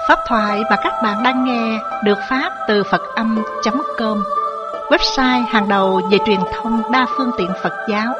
Pháp thoại mà các bạn đang nghe được phát từ Phật-âm.com, website hàng đầu về truyền thông đa phương tiện Phật giáo.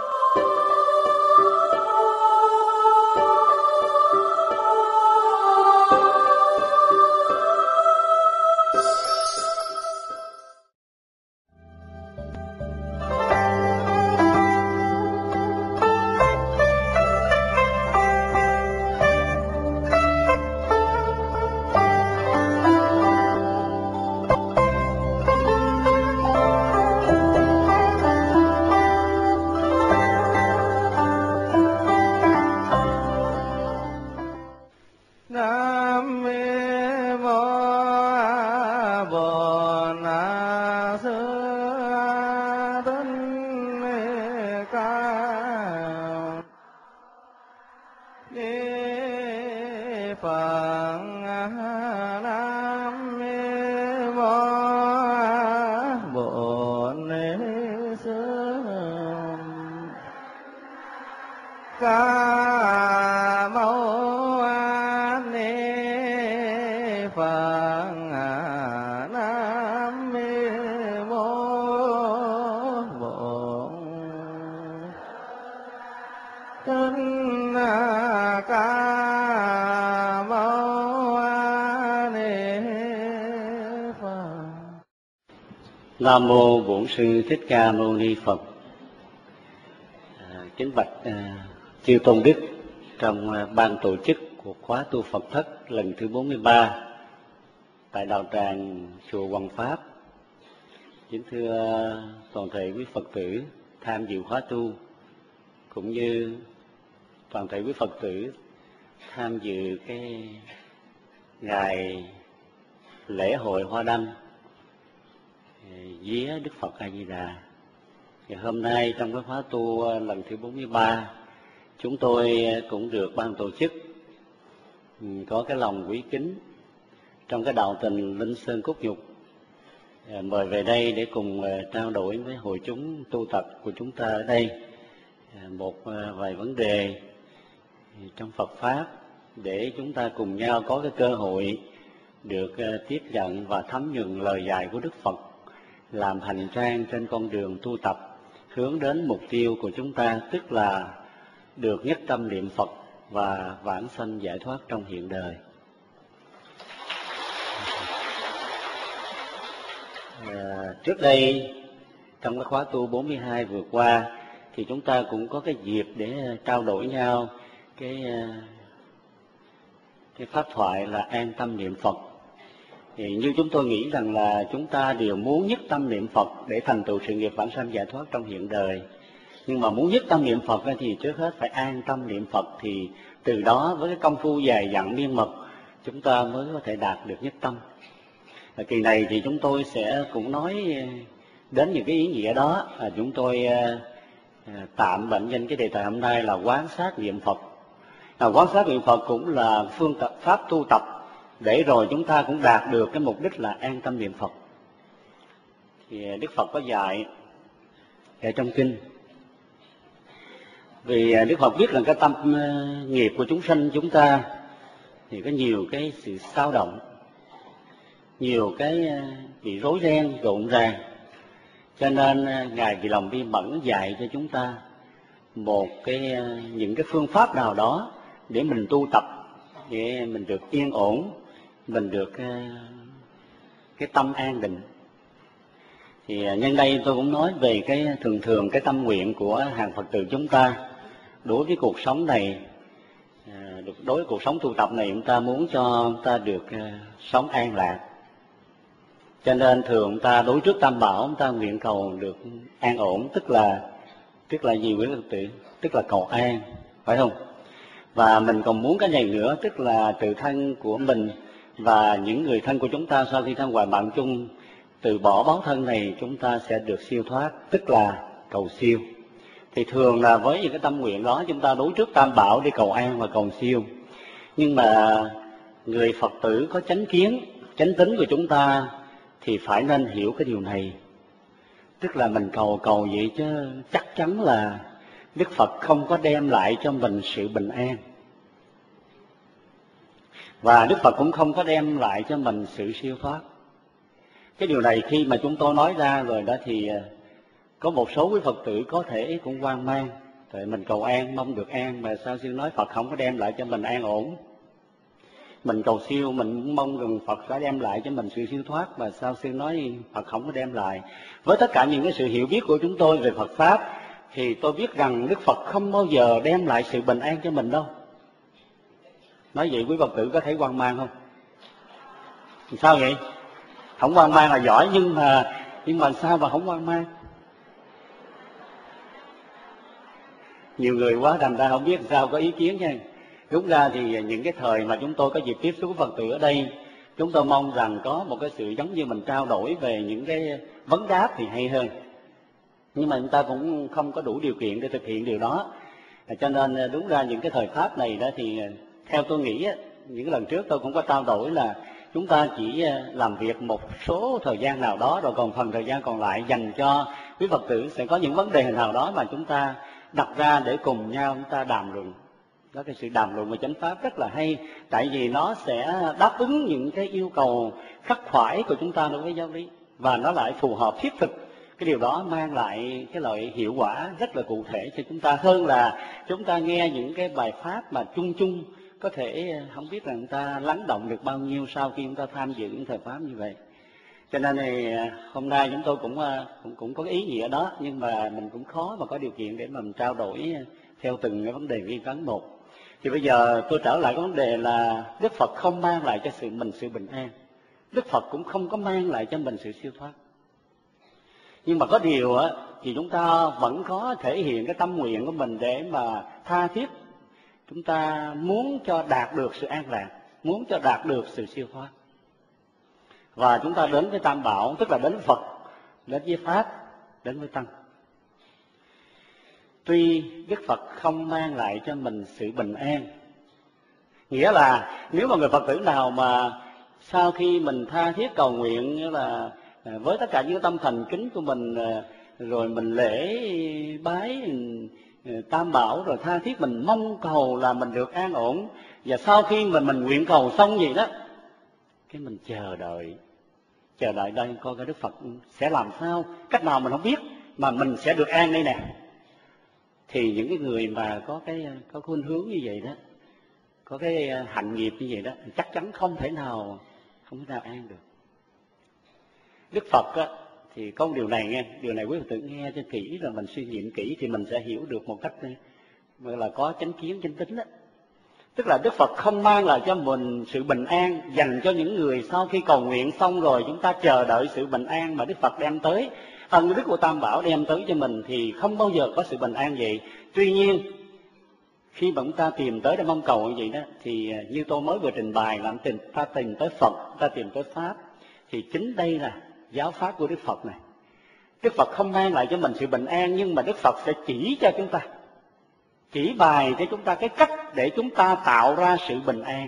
Nam mô Bổn Sư Thích Ca Mâu Ni Phật. Kính bạch chư tôn đức trong ban tổ chức của khóa tu Phật thất lần thứ 43 tại đạo tràng chùa Hoằng Pháp. Kính thưa toàn thể quý Phật tử tham dự khóa tu, cũng như toàn thể quý Phật tử tham dự cái ngày lễ hội Hoa Đăng vía Đức Phật A Di Đà. Thì hôm nay trong cái khóa tu lần thứ 43, chúng tôi cũng được ban tổ chức có cái lòng quý kính trong cái đạo tình Linh Sơn Cốt Nhục mời về đây để cùng trao đổi với hội chúng tu tập của chúng ta ở đây một vài vấn đề trong Phật pháp, để chúng ta cùng nhau có cái cơ hội được tiếp nhận và thấm nhuần lời dạy của Đức Phật, làm hành trang trên con đường tu tập hướng đến mục tiêu của chúng ta, tức là được nhất tâm niệm Phật và vãng sanh giải thoát trong hiện đời. Trước đây trong cái khóa tu 42 vừa qua thì chúng ta cũng có cái dịp để trao đổi nhau cái pháp thoại là an tâm niệm Phật. Thì như chúng tôi nghĩ rằng là chúng ta đều muốn nhất tâm niệm Phật để thành tựu sự nghiệp vãng sanh giải thoát trong hiện đời. Nhưng mà muốn nhất tâm niệm Phật thì trước hết phải an tâm niệm Phật, thì từ đó với cái công phu dài dặn miên mật chúng ta mới có thể đạt được nhất tâm. Kỳ này thì chúng tôi sẽ cũng nói đến những cái ý nghĩa đó. Chúng tôi tạm mệnh danh cái đề tài hôm nay là quán sát niệm Phật. Quán sát niệm Phật cũng là phương pháp tu tập để rồi chúng ta cũng đạt được cái mục đích là an tâm niệm Phật. Thì Đức Phật có dạy ở trong kinh, vì Đức Phật biết là cái tâm nghiệp của chúng sanh chúng ta thì có nhiều cái sự xao động, nhiều cái bị rối ren rộn ràng, cho nên Ngài vì lòng bi mẫn dạy cho chúng ta một những cái phương pháp nào đó để mình tu tập, để mình được yên ổn, mình được cái tâm an định. Thì nhân đây tôi cũng nói về cái thường cái tâm nguyện của hàng Phật tử chúng ta đối với cuộc sống này, đối với cuộc sống tu tập này, chúng ta muốn cho chúng ta được sống an lạc. Cho nên thường chúng ta đối trước Tam Bảo, chúng ta nguyện cầu được an ổn, tức là gì quý Phật tử? Tức là cầu an, phải không? Và mình còn muốn cái này nữa, tức là tự thân của mình và những người thân của chúng ta sau khi thân hoại mạng chung từ bỏ báo thân này, chúng ta sẽ được siêu thoát, tức là cầu siêu. Thì thường là với những cái tâm nguyện đó chúng ta đối trước Tam Bảo để cầu an và cầu siêu. Nhưng mà người Phật tử có chánh kiến, chánh tính của chúng ta thì phải nên hiểu cái điều này. Tức là mình cầu vậy chứ chắc chắn là Đức Phật không có đem lại cho mình sự bình an. Và Đức Phật cũng không có đem lại cho mình sự siêu thoát. Cái điều này khi mà chúng tôi nói ra rồi đó thì có một số quý Phật tử có thể cũng hoang mang. Tại mình cầu an, mong được an, mà sao sư nói Phật không có đem lại cho mình an ổn. Mình cầu siêu, mình mong rằng Phật sẽ đem lại cho mình sự siêu thoát, mà sao sư nói Phật không có đem lại. Với tất cả những cái sự hiểu biết của chúng tôi về Phật Pháp, thì tôi biết rằng Đức Phật không bao giờ đem lại sự bình an cho mình đâu. Nói vậy quý Phật tử có thấy hoang mang không? Sao vậy? Không hoang mang là giỏi, nhưng mà sao mà không hoang mang? Nhiều người quá thành ra không biết sao có ý kiến nha. Đúng ra thì những cái thời mà chúng tôi có dịp tiếp xúc với Phật tử ở đây, chúng tôi mong rằng có một cái sự giống như mình trao đổi về những cái vấn đáp thì hay hơn. Nhưng mà chúng ta cũng không có đủ điều kiện để thực hiện điều đó. Cho nên đúng ra những cái thời Pháp này đó thì theo tôi nghĩ, những lần trước tôi cũng có trao đổi là chúng ta chỉ làm việc một số thời gian nào đó, rồi còn phần thời gian còn lại dành cho quý Phật tử sẽ có những vấn đề nào đó mà chúng ta đặt ra để cùng nhau chúng ta đàm luận. Đó, cái sự đàm luận về chánh pháp rất là hay, tại vì nó sẽ đáp ứng những cái yêu cầu khắc khoải của chúng ta đối với giáo lý, và nó lại phù hợp thiết thực. Cái điều đó mang lại cái lợi hiệu quả rất là cụ thể cho chúng ta, hơn là chúng ta nghe những cái bài pháp mà chung chung, có thể không biết là chúng ta lắng động được bao nhiêu sau khi chúng ta tham dự những thời pháp như vậy. Cho nên thì hôm nay chúng tôi cũng có ý nghĩa đó, nhưng mà mình cũng khó mà có điều kiện để mình trao đổi theo từng cái vấn đề viên vấn một. Thì bây giờ tôi trở lại cái vấn đề là Đức Phật không mang lại cho mình sự bình an, Đức Phật cũng không có mang lại cho mình sự siêu thoát. Nhưng mà có điều thì chúng ta vẫn có thể hiện cái tâm nguyện của mình để mà tha thiết chúng ta muốn cho đạt được sự an lạc, muốn cho đạt được sự siêu thoát. Và chúng ta đến với Tam Bảo, tức là đến với Phật, đến với Pháp, đến với Tăng. Tuy Đức Phật không mang lại cho mình sự bình an, nghĩa là nếu mà người Phật tử nào mà sau khi mình tha thiết cầu nguyện, nghĩa là với tất cả những tâm thành kính của mình, rồi mình lễ bái Tam Bảo, rồi tha thiết mình mong cầu là mình được an ổn, và sau khi mình nguyện cầu xong vậy đó, cái mình chờ đợi đây coi cái Đức Phật sẽ làm sao, cách nào mình không biết mà mình sẽ được an đây nè. Thì những cái người mà có khuynh hướng như vậy đó, có cái hạnh nghiệp như vậy đó, chắc chắn không thể nào an được. Đức Phật á, thì có một điều này nghe, điều này quý Phật tử nghe cho kỹ rồi mình suy nghiệm kỹ thì mình sẽ hiểu được một cách gọi là có chánh kiến chánh tính đó. Tức là Đức Phật không mang lại cho mình sự bình an dành cho những người sau khi cầu nguyện xong rồi chúng ta chờ đợi sự bình an mà Đức Phật đem tới, ân đức của Tam Bảo đem tới cho mình, thì không bao giờ có sự bình an vậy. Tuy nhiên khi mà chúng ta tìm tới để mong cầu như vậy đó, thì như tôi mới vừa trình bày là ta tìm tới Phật, ta tìm tới Pháp, thì chính đây là giáo pháp của Đức Phật này. Đức Phật không mang lại cho mình sự bình an, nhưng mà Đức Phật sẽ chỉ cho chúng ta, chỉ bài cho chúng ta cái cách để chúng ta tạo ra sự bình an.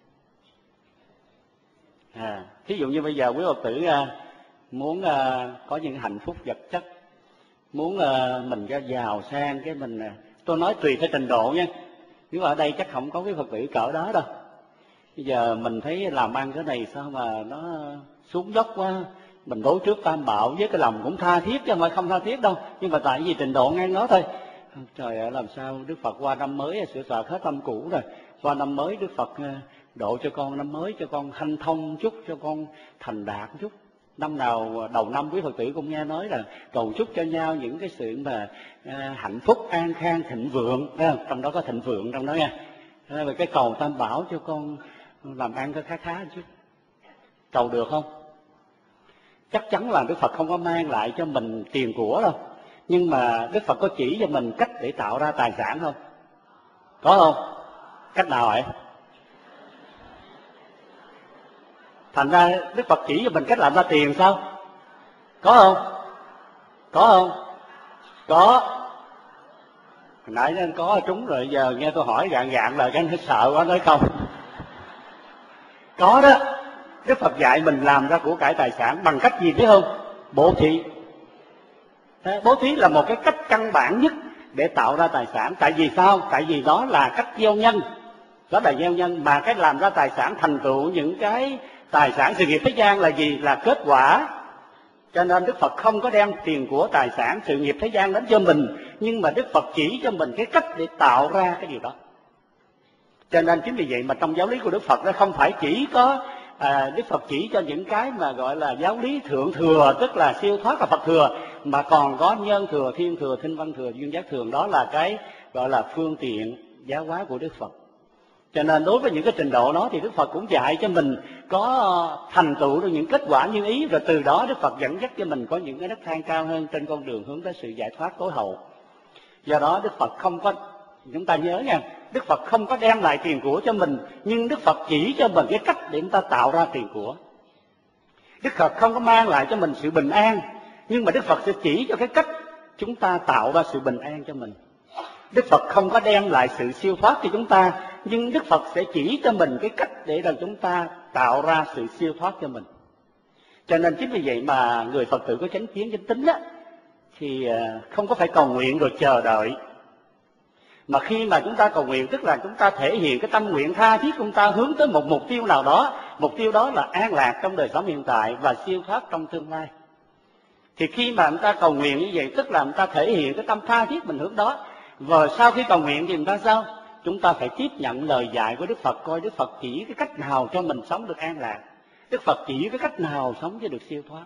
Thí dụ như bây giờ quý Phật tử muốn có những hạnh phúc vật chất, muốn mình cho giàu sang, cái mình tôi nói tùy theo trình độ nha, nếu ở đây chắc không có quý Phật tử cỡ đó đâu. Bây giờ mình thấy làm ăn cái này sao mà nó xuống dốc quá, mình đối trước Tam Bảo với cái lòng cũng tha thiết chứ không phải không tha thiết đâu, nhưng mà tại vì trình độ ngang đó thôi. Trời ơi, làm sao Đức Phật qua năm mới sửa soạn hết tâm cũ rồi, qua năm mới Đức Phật độ cho con năm mới, cho con hanh thông chút, cho con thành đạt chút. Năm nào đầu năm quý Phật tử cũng nghe nói là cầu chúc cho nhau những cái sự mà hạnh phúc, an khang, thịnh vượng, trong đó có thịnh vượng trong đó nha. Rồi cái cầu Tam Bảo cho con làm ăn có khá khá chút. Cầu được không? Chắc chắn là Đức Phật không có mang lại cho mình tiền của đâu, nhưng mà Đức Phật có chỉ cho mình cách để tạo ra tài sản không? Có không? Cách nào vậy? Thành ra Đức Phật chỉ cho mình cách làm ra tiền sao? Có không? Có không? Có. Hồi nãy nên có trúng rồi, giờ nghe tôi hỏi gạn là cái anh sợ quá nói không. Có đó. Đức Phật dạy mình làm ra của cải tài sản bằng cách gì biết không? Bố thí. Bố thí là một cái cách căn bản nhất để tạo ra tài sản. Tại vì sao? Tại vì đó là cách gieo nhân. đó là gieo nhân. Mà cái làm ra tài sản, thành tựu những cái tài sản sự nghiệp thế gian là gì? Là kết quả. Cho nên Đức Phật không có đem tiền của tài sản sự nghiệp thế gian đến cho mình, nhưng mà Đức Phật chỉ cho mình cái cách để tạo ra cái điều đó. Cho nên chính vì vậy mà trong giáo lý của Đức Phật nó không phải chỉ có Đức Phật chỉ cho những cái mà gọi là giáo lý thượng thừa, tức là siêu thoát và Phật thừa, mà còn có nhân thừa, thiên thừa, thinh văn thừa, duyên giác thường. Đó là cái gọi là phương tiện giáo hóa của Đức Phật. Cho nên đối với những cái trình độ đó thì Đức Phật cũng dạy cho mình có thành tựu được những kết quả như ý, rồi từ đó Đức Phật dẫn dắt cho mình có những cái nấc thang cao hơn trên con đường hướng tới sự giải thoát tối hậu. Do đó Đức Phật không có, chúng ta nhớ nha, Đức Phật không có đem lại tiền của cho mình, nhưng Đức Phật chỉ cho mình cái cách để chúng ta tạo ra tiền của. Đức Phật không có mang lại cho mình sự bình an, nhưng mà Đức Phật sẽ chỉ cho cái cách chúng ta tạo ra sự bình an cho mình. Đức Phật không có đem lại sự siêu thoát cho chúng ta, nhưng Đức Phật sẽ chỉ cho mình cái cách để rằng chúng ta tạo ra sự siêu thoát cho mình. Cho nên chính vì vậy mà người Phật tử có chánh kiến chánh tín á, thì không có phải cầu nguyện rồi chờ đợi. Mà khi mà chúng ta cầu nguyện, tức là chúng ta thể hiện cái tâm nguyện tha thiết, chúng ta hướng tới một mục tiêu nào đó. Mục tiêu đó là an lạc trong đời sống hiện tại và siêu thoát trong tương lai. Thì khi mà chúng ta cầu nguyện như vậy, tức là chúng ta thể hiện cái tâm tha thiết mình hướng đó. Và sau khi cầu nguyện thì chúng ta sao? Chúng ta phải tiếp nhận lời dạy của Đức Phật, coi Đức Phật chỉ cái cách nào cho mình sống được an lạc, Đức Phật chỉ cái cách nào sống cho được siêu thoát.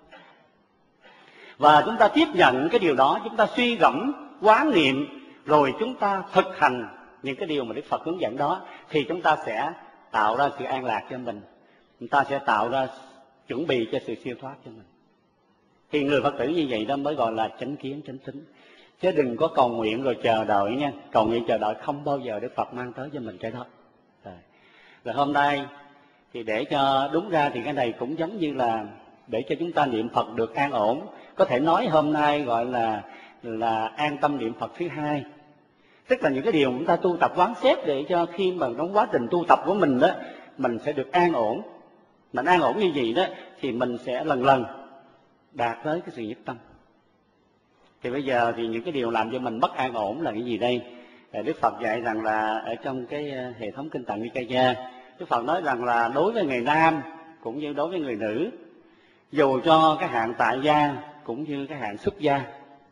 Và chúng ta tiếp nhận cái điều đó, chúng ta suy gẫm, quán niệm, rồi chúng ta thực hành những cái điều mà Đức Phật hướng dẫn đó, thì chúng ta sẽ tạo ra sự an lạc cho mình, chúng ta sẽ tạo ra chuẩn bị cho sự siêu thoát cho mình. Thì người Phật tử như vậy đó mới gọi là chánh kiến chánh tín. Chứ đừng có cầu nguyện rồi chờ đợi nha. Cầu nguyện chờ đợi không bao giờ Đức Phật mang tới cho mình cái đó. Rồi hôm nay thì để cho đúng ra thì cái này cũng giống như là để cho chúng ta niệm Phật được an ổn. Có thể nói hôm nay gọi là an tâm niệm Phật thứ hai. Tức là những cái điều chúng ta tu tập quán xét để cho khi mà trong quá trình tu tập của mình đó, mình sẽ được an ổn. Mình an ổn như vậy đó thì mình sẽ lần lần đạt tới cái sự nhất tâm. Thì bây giờ thì những cái điều làm cho mình mất an ổn là cái gì đây? Đức Phật dạy rằng là ở trong cái hệ thống kinh Tạng Nikaya, Đức Phật nói rằng là đối với người nam cũng như đối với người nữ, dù cho cái hạng tại gia cũng như cái hạng xuất gia,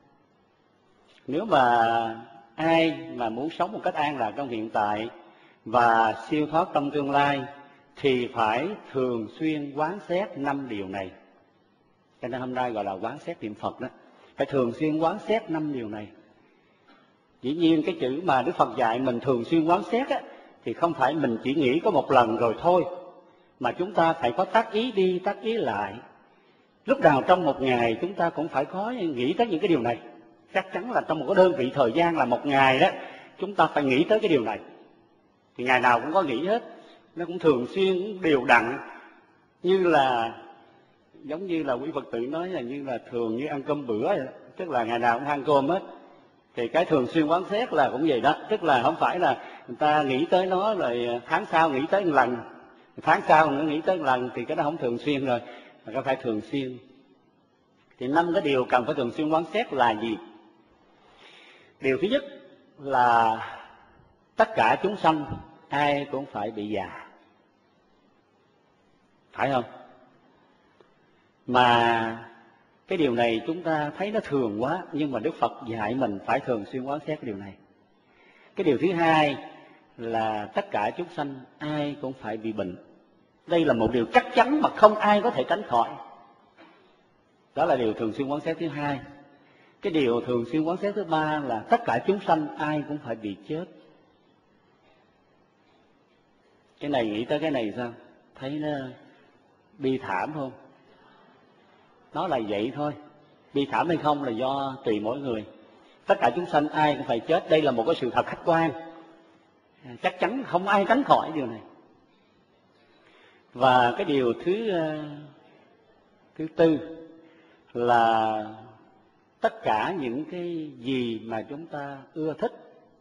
nếu mà ai mà muốn sống một cách an lạc trong hiện tại và siêu thoát trong tương lai thì phải thường xuyên quán xét 5 điều này. Cho nên hôm nay gọi là quán xét niệm Phật đó. Phải thường xuyên quán xét 5 điều này. Dĩ nhiên cái chữ mà Đức Phật dạy mình thường xuyên quán xét á, thì không phải mình chỉ nghĩ có một lần rồi thôi, mà chúng ta phải có tác ý đi, tác ý lại. Lúc nào trong một ngày chúng ta cũng phải có nghĩ tới những cái điều này. Chắc chắn là trong một cái đơn vị thời gian là một ngày đó, chúng ta phải nghĩ tới cái điều này. Thì ngày nào cũng có nghĩ hết, nó cũng thường xuyên đều đặn, như là giống như là quý Phật tử nói là như là thường như ăn cơm bữa vậy. Tức là ngày nào cũng ăn cơm hết. Thì cái thường xuyên quán xét là cũng vậy đó. Tức là không phải là người ta nghĩ tới nó rồi tháng sau nghĩ tới một lần, tháng sau nữa nghĩ tới một lần, thì cái đó không thường xuyên rồi, mà có phải thường xuyên. Thì 5 cái điều cần phải thường xuyên quán xét là gì? Điều thứ nhất là tất cả chúng sanh ai cũng phải bị già, phải không? Mà cái điều này chúng ta thấy nó thường quá, nhưng mà Đức Phật dạy mình phải thường xuyên quán xét cái điều này. Cái điều thứ hai là tất cả chúng sanh ai cũng phải bị bệnh. Đây là một điều chắc chắn mà không ai có thể tránh khỏi. Đó là điều thường xuyên quán xét thứ hai. Cái điều thường xuyên quán xét thứ ba là tất cả chúng sanh ai cũng phải bị chết. Cái này nghĩ tới cái này sao? Thấy nó bi thảm không? Nó là vậy thôi. Bi thảm hay không là do tùy mỗi người. Tất cả chúng sanh ai cũng phải chết. Đây là một cái sự thật khách quan. Chắc chắn không ai tránh khỏi điều này. Và cái điều thứ tư là tất cả những cái gì mà chúng ta ưa thích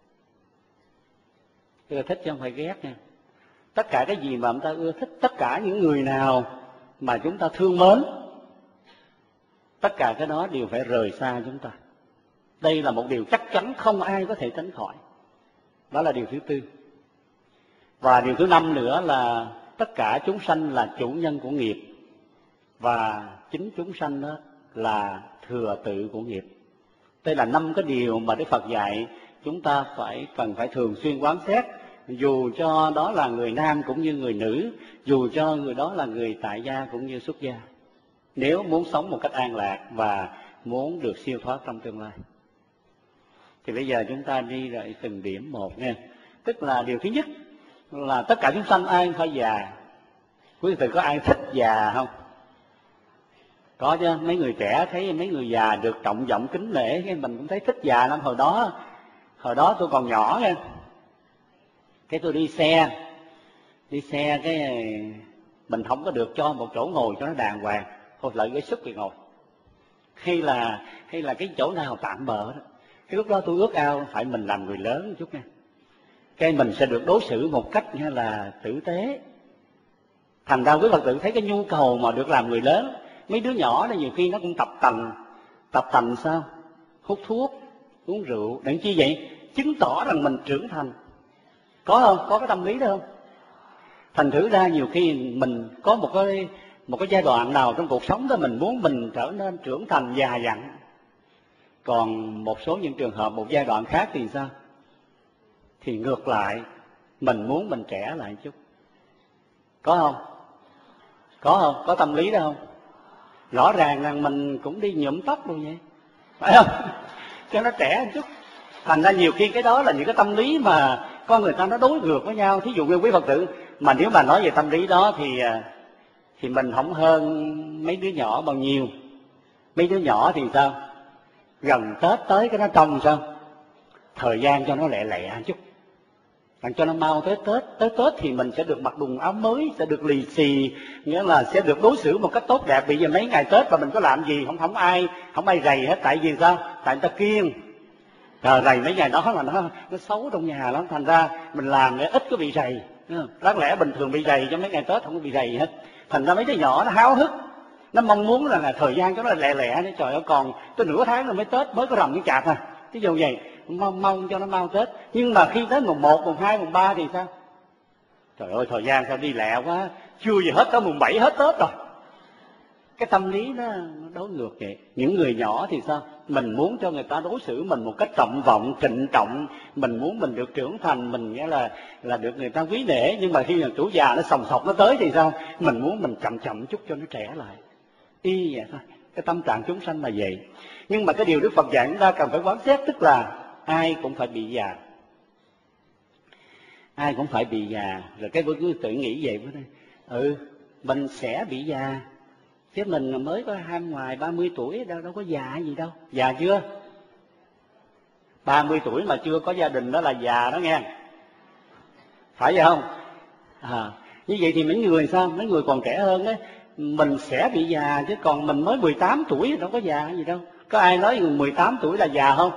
chứ không phải ghét nha. Tất cả cái gì mà chúng ta ưa thích, tất cả những người nào mà chúng ta thương mến, tất cả cái đó đều phải rời xa chúng ta. Đây là một điều chắc chắn không ai có thể tránh khỏi. Đó là điều thứ tư. Và điều thứ 5 nữa là tất cả chúng sanh là chủ nhân của nghiệp, và chính chúng sanh đó là thừa tự của nghiệp. Đây là 5 cái điều mà Đức Phật dạy chúng ta cần phải thường xuyên quán xét, dù cho đó là người nam cũng như người nữ, dù cho người đó là người tại gia cũng như xuất gia, nếu muốn sống một cách an lạc và muốn được siêu thoát trong tương lai. Thì bây giờ chúng ta đi lại từng điểm một nha. Tức là điều thứ nhất là tất cả chúng sanh ai phải già. Quý vị có ai thích già không? Có chứ. Mấy người trẻ thấy mấy người già được trọng vọng kính nể, cái mình cũng thấy thích già lắm. Hồi đó tôi còn nhỏ nha, cái tôi đi xe cái mình không có được cho một chỗ ngồi cho nó đàng hoàng, thôi lợi cái sức thì ngồi, hay là cái chỗ nào tạm bợ đó. Cái lúc đó tôi ước ao phải mình làm người lớn một chút nha, cái mình sẽ được đối xử một cách như là tử tế. Thành ra quý Phật tử thấy cái nhu cầu mà được làm người lớn. Mấy đứa nhỏ này nhiều khi nó cũng tập tành sao? Hút thuốc, uống rượu, để chi vậy? Chứng tỏ rằng mình trưởng thành. Có không? Có cái tâm lý đó không? Thành thử ra nhiều khi mình có một cái giai đoạn nào trong cuộc sống đó mình muốn mình trở nên trưởng thành già dặn. Còn một số những trường hợp, một giai đoạn khác thì sao? Thì ngược lại, mình muốn mình trẻ lại một chút. Có không? Có không? Có tâm lý đó không? Rõ ràng rằng mình cũng đi nhuộm tóc luôn vậy, phải không? Cho nó trẻ một chút. Thành ra nhiều khi cái đó là những cái tâm lý mà con người ta nó đối ngược với nhau. Thí dụ như quý Phật tử, mà nếu mà nói về tâm lý đó thì mình không hơn mấy đứa nhỏ bao nhiêu. Mấy đứa nhỏ thì sao? Gần Tết tới cái nó trông sao? Thời gian cho nó lẹ lẹ một chút, làm cho nó mau tới Tết. Tới Tết thì mình sẽ được mặc quần áo mới, sẽ được lì xì, nghĩa là sẽ được đối xử một cách tốt đẹp. Bây giờ mấy ngày Tết mà mình có làm gì không ai rầy hết. Tại vì sao? Tại người ta kiêng. Rầy mấy ngày đó mà nó xấu trong nhà lắm, thành ra mình làm để ít có bị rầy. Đáng lẽ bình thường bị rầy, cho mấy ngày Tết không có bị rầy hết. Thành ra mấy đứa nhỏ nó háo hức, nó mong muốn là thời gian cho nó lẹ lẹ. Trời ơi, còn tới nửa tháng rồi mới Tết, mới có rằm cái chạp à. Ví dụ vậy, mong cho nó mau Tết. Nhưng mà khi tới mùng 1, mùng 2, mùng 3 thì sao? Trời ơi, thời gian sao đi lẹ quá, chưa gì hết tới mùng 7 hết Tết rồi. Cái tâm lý nó đối ngược vậy. Những người nhỏ thì sao? Mình muốn cho người ta đối xử mình một cách trọng vọng, trịnh trọng. Mình muốn mình được trưởng thành, mình nghĩa là được người ta quý nể. Nhưng mà khi là tuổi già nó sòng sọc nó tới thì sao? Mình muốn mình chậm chút cho nó trẻ lại. Y vậy thôi. Cái tâm trạng chúng sanh là vậy. Nhưng mà cái điều Đức Phật dạy chúng ta cần phải quán xét, tức là ai cũng phải bị già. Ai cũng phải bị già. Rồi cái cứ tự nghĩ vậy với đây. Mình sẽ bị già. Chứ mình mới có ngoài 30 tuổi đâu có già gì đâu. Già chưa? 30 tuổi mà chưa có gia đình đó là già đó nghe. Phải vậy không? Như vậy thì mấy người sao? Mấy người còn trẻ hơn đấy, mình sẽ bị già, chứ còn mình mới 18 tuổi đâu có già gì đâu. Có ai nói 18 tuổi là già không?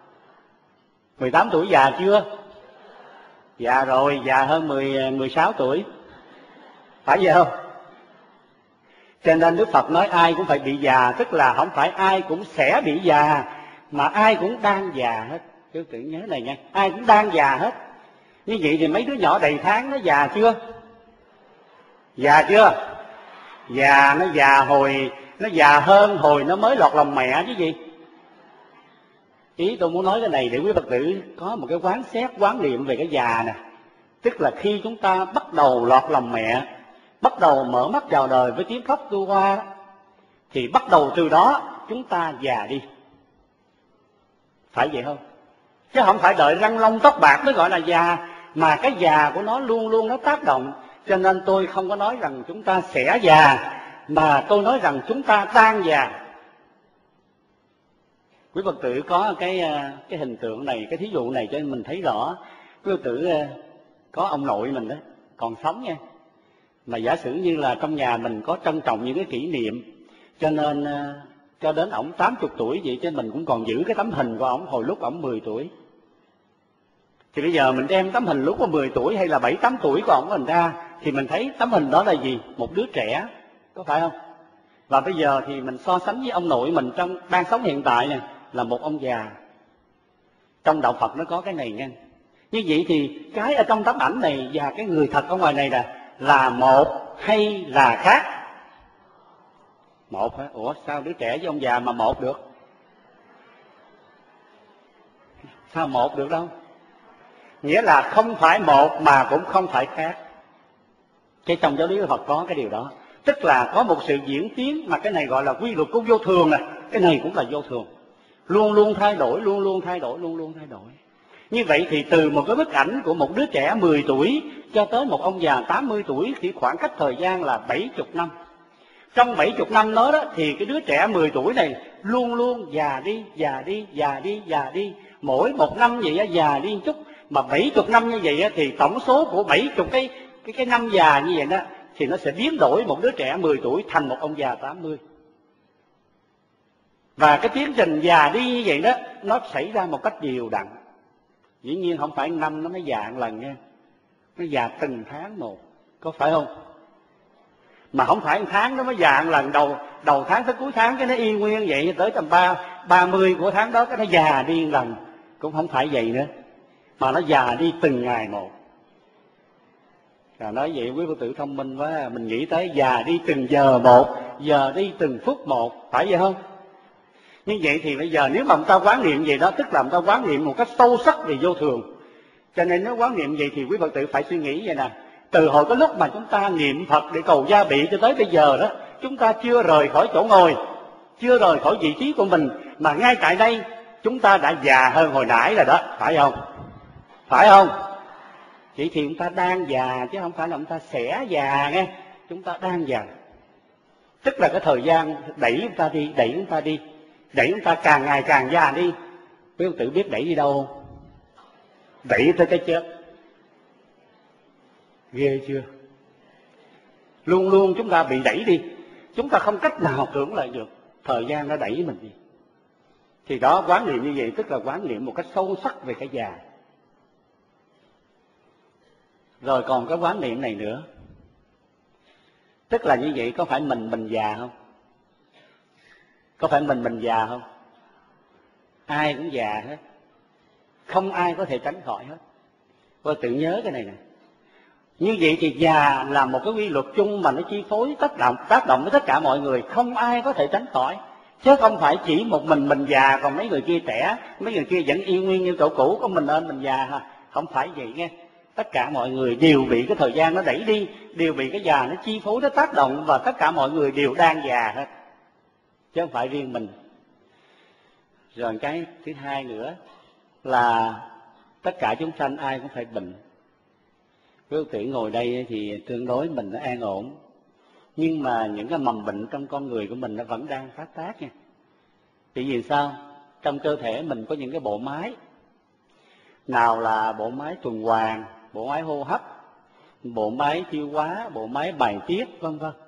18 tuổi già chưa? Già rồi, già hơn 16 tuổi. Phải vậy không? Cho nên Đức Phật nói ai cũng phải bị già, tức là không phải ai cũng sẽ bị già, mà ai cũng đang già hết. Cứ tự nhớ này nha, ai cũng đang già hết. Như vậy thì mấy đứa nhỏ đầy tháng nó già chưa? Già chưa? Già, nó già hơn hồi nó mới lọt lòng mẹ chứ gì. Ý tôi muốn nói cái này để quý Phật tử có một cái quán xét, quán niệm về cái già nè. Tức là khi chúng ta bắt đầu lọt lòng mẹ, bắt đầu mở mắt chào đời với tiếng khóc tu hoa, thì bắt đầu từ đó chúng ta già đi. Phải vậy không? Chứ không phải đợi răng long tóc bạc mới gọi là già, mà cái già của nó luôn luôn nó tác động. Cho nên tôi không có nói rằng chúng ta sẽ già, mà tôi nói rằng chúng ta đang già. Quý Phật tử có cái hình tượng này, cái thí dụ này cho mình thấy rõ. Quý Phật tử có ông nội mình đó, còn sống nha. Mà giả sử như là trong nhà mình có trân trọng những cái kỷ niệm, cho nên cho đến ổng 80 tuổi vậy, chứ mình cũng còn giữ cái tấm hình của ổng hồi lúc ổng 10 tuổi. Thì bây giờ mình đem tấm hình lúc có 10 tuổi hay là 7-8 tuổi của ổng mình ra, thì mình thấy tấm hình đó là gì? Một đứa trẻ, có phải không? Và bây giờ thì mình so sánh với ông nội mình đang sống hiện tại nè, là một ông già. Trong đạo Phật nó có cái này nha. Như vậy thì cái ở trong tấm ảnh này và cái người thật ở ngoài này là một hay là khác? Một hả? Ủa sao đứa trẻ với ông già mà một được? Sao một được đâu? Nghĩa là không phải một mà cũng không phải khác. Cái trong giáo lý Phật có cái điều đó. Tức là có một sự diễn tiến mà cái này gọi là quy luật của vô thường này. Cái này cũng là vô thường. Luôn luôn thay đổi, luôn luôn thay đổi, luôn luôn thay đổi. Như vậy thì từ một cái bức ảnh của một đứa trẻ 10 tuổi cho tới một ông già 80 tuổi thì khoảng cách thời gian là 70 năm. Trong 70 năm đó, thì cái đứa trẻ 10 tuổi này luôn luôn già đi, già đi, già đi, già đi. Mỗi một năm vậy già đi một chút. Mà 70 năm như vậy thì tổng số của 70 cái năm già như vậy đó thì nó sẽ biến đổi một đứa trẻ 10 tuổi thành một ông già 80. Và cái tiến trình già đi như vậy đó nó xảy ra một cách đều đặn. Dĩ nhiên không phải năm nó mới già một lần nha. Nó già từng tháng một. Có phải không? Mà không phải một tháng nó mới già một lần. Đầu tháng tới cuối tháng cái nó y nguyên vậy. Tới tầm 30 của tháng đó cái nó già đi một lần. Cũng không phải vậy nữa. Mà nó già đi từng ngày một. Nói vậy quý Phật tử thông minh quá. Mình nghĩ tới già đi từng giờ một. Giờ đi từng phút một. Phải vậy không? Như vậy thì bây giờ nếu mà người ta quán niệm vậy đó, tức là người ta quán niệm một cách sâu sắc về vô thường. Cho nên nếu quán niệm vậy thì quý Phật tử phải suy nghĩ vậy nè. Từ hồi cái lúc mà chúng ta niệm Phật để cầu gia bị cho tới bây giờ đó, chúng ta chưa rời khỏi chỗ ngồi, chưa rời khỏi vị trí của mình, mà ngay tại đây chúng ta đã già hơn hồi nãy rồi đó, phải không? Phải không? Chỉ thì chúng ta đang già chứ không phải là chúng ta sẽ già nghe. Chúng ta đang già. Tức là cái thời gian đẩy chúng ta đi, đẩy chúng ta đi, đẩy chúng ta càng ngày càng già đi. Quý ông tự biết đẩy đi đâu không? Đẩy tới cái chết. Ghê chưa? Luôn luôn chúng ta bị đẩy đi. Chúng ta không cách nào cưỡng lại được. Thời gian nó đẩy mình đi. Thì đó, quán niệm như vậy tức là quán niệm một cách sâu sắc về cái già. Rồi còn cái quán niệm này nữa. Tức là như vậy có phải mình già không? Có phải mình già không? Ai cũng già hết. Không ai có thể tránh khỏi hết. Tôi tự nhớ cái này nè. Như vậy thì già là một cái quy luật chung mà nó chi phối tác động với tất cả mọi người. Không ai có thể tránh khỏi. Chứ không phải chỉ một mình già, còn mấy người kia trẻ, mấy người kia vẫn y nguyên như chỗ cũ, có mình ơn mình già hả? Không phải vậy nghe. Tất cả mọi người đều bị cái thời gian nó đẩy đi, đều bị cái già nó chi phối, nó tác động, và tất cả mọi người đều đang già hết. Chứ không phải riêng mình. Rồi cái thứ hai nữa là tất cả chúng sanh ai cũng phải bệnh. Quý vị ngồi đây thì tương đối mình nó an ổn. Nhưng mà những cái mầm bệnh trong con người của mình nó vẫn đang phát tác nha. Vì sao? Trong cơ thể mình có những cái bộ máy. Nào là bộ máy tuần hoàn, bộ máy hô hấp, bộ máy tiêu hóa, bộ máy bài tiết, vân vân.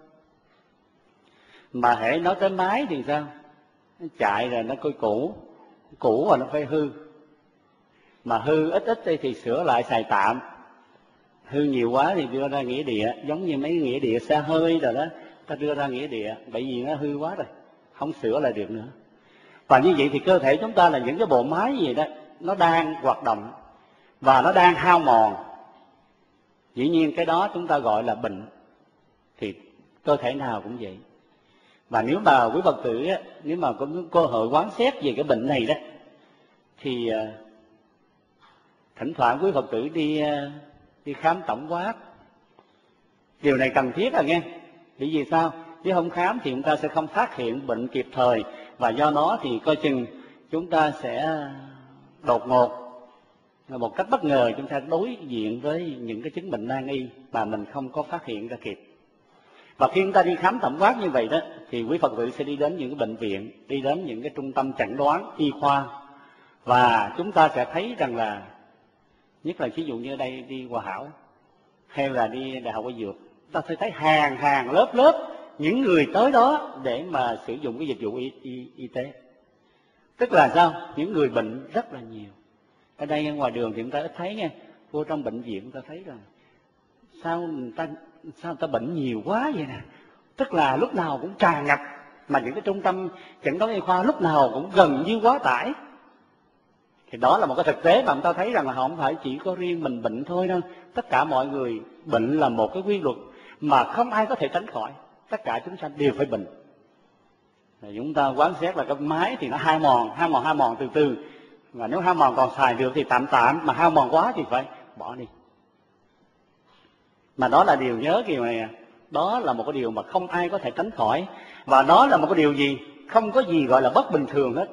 Mà hễ nói tới máy thì sao? Nó chạy rồi nó coi cũ rồi nó phải hư. Mà hư ít thì sửa lại xài tạm. Hư nhiều quá thì đưa ra nghĩa địa, giống như mấy nghĩa địa xe hơi rồi đó, ta đưa ra nghĩa địa, bởi vì nó hư quá rồi, không sửa lại được nữa. Và như vậy thì cơ thể chúng ta là những cái bộ máy gì đó, nó đang hoạt động và nó đang hao mòn. Dĩ nhiên cái đó chúng ta gọi là bệnh. Thì cơ thể nào cũng vậy. Và nếu mà quý Phật tử nếu mà có cơ hội quán xét về cái bệnh này đó, thì thỉnh thoảng quý Phật tử đi khám tổng quát. Điều này cần thiết là nghe. Vì vì sao? Nếu không khám thì chúng ta sẽ không phát hiện bệnh kịp thời, và do đó thì coi chừng chúng ta sẽ đột ngột, một cách bất ngờ chúng ta đối diện với những cái chứng bệnh nan y mà mình không có phát hiện ra kịp. Và khi chúng ta đi khám tổng quát như vậy đó, thì quý Phật tử sẽ đi đến những cái bệnh viện, đi đến những cái trung tâm chẩn đoán y khoa, và chúng ta sẽ thấy rằng là, nhất là ví dụ như ở đây đi Hòa Hảo hay là đi Đại học Y Dược, ta sẽ thấy hàng lớp những người tới đó để mà sử dụng cái dịch vụ y tế. Tức là sao? Những người bệnh rất là nhiều. Ở đây ngoài đường thì chúng ta ít thấy nha. Vô trong bệnh viện chúng ta thấy rằng sao người ta bệnh nhiều quá vậy nè. Tức là lúc nào cũng tràn ngập, mà những cái trung tâm chẩn đoán y khoa lúc nào cũng gần như quá tải. Thì đó là một cái thực tế mà chúng ta thấy rằng là không phải chỉ có riêng mình bệnh thôi đâu. Tất cả mọi người bệnh là một cái quy luật mà không ai có thể tránh khỏi. Tất cả chúng sanh đều phải bệnh. Chúng ta quán xét là cái máy thì nó hao mòn từ từ. Mà nếu hao mòn còn xài được thì tạm, mà hao mòn quá thì phải bỏ đi. Mà đó là điều, nhớ điều này, đó là một cái điều mà không ai có thể tránh khỏi. Và đó là một cái điều gì? Không có gì gọi là bất bình thường hết.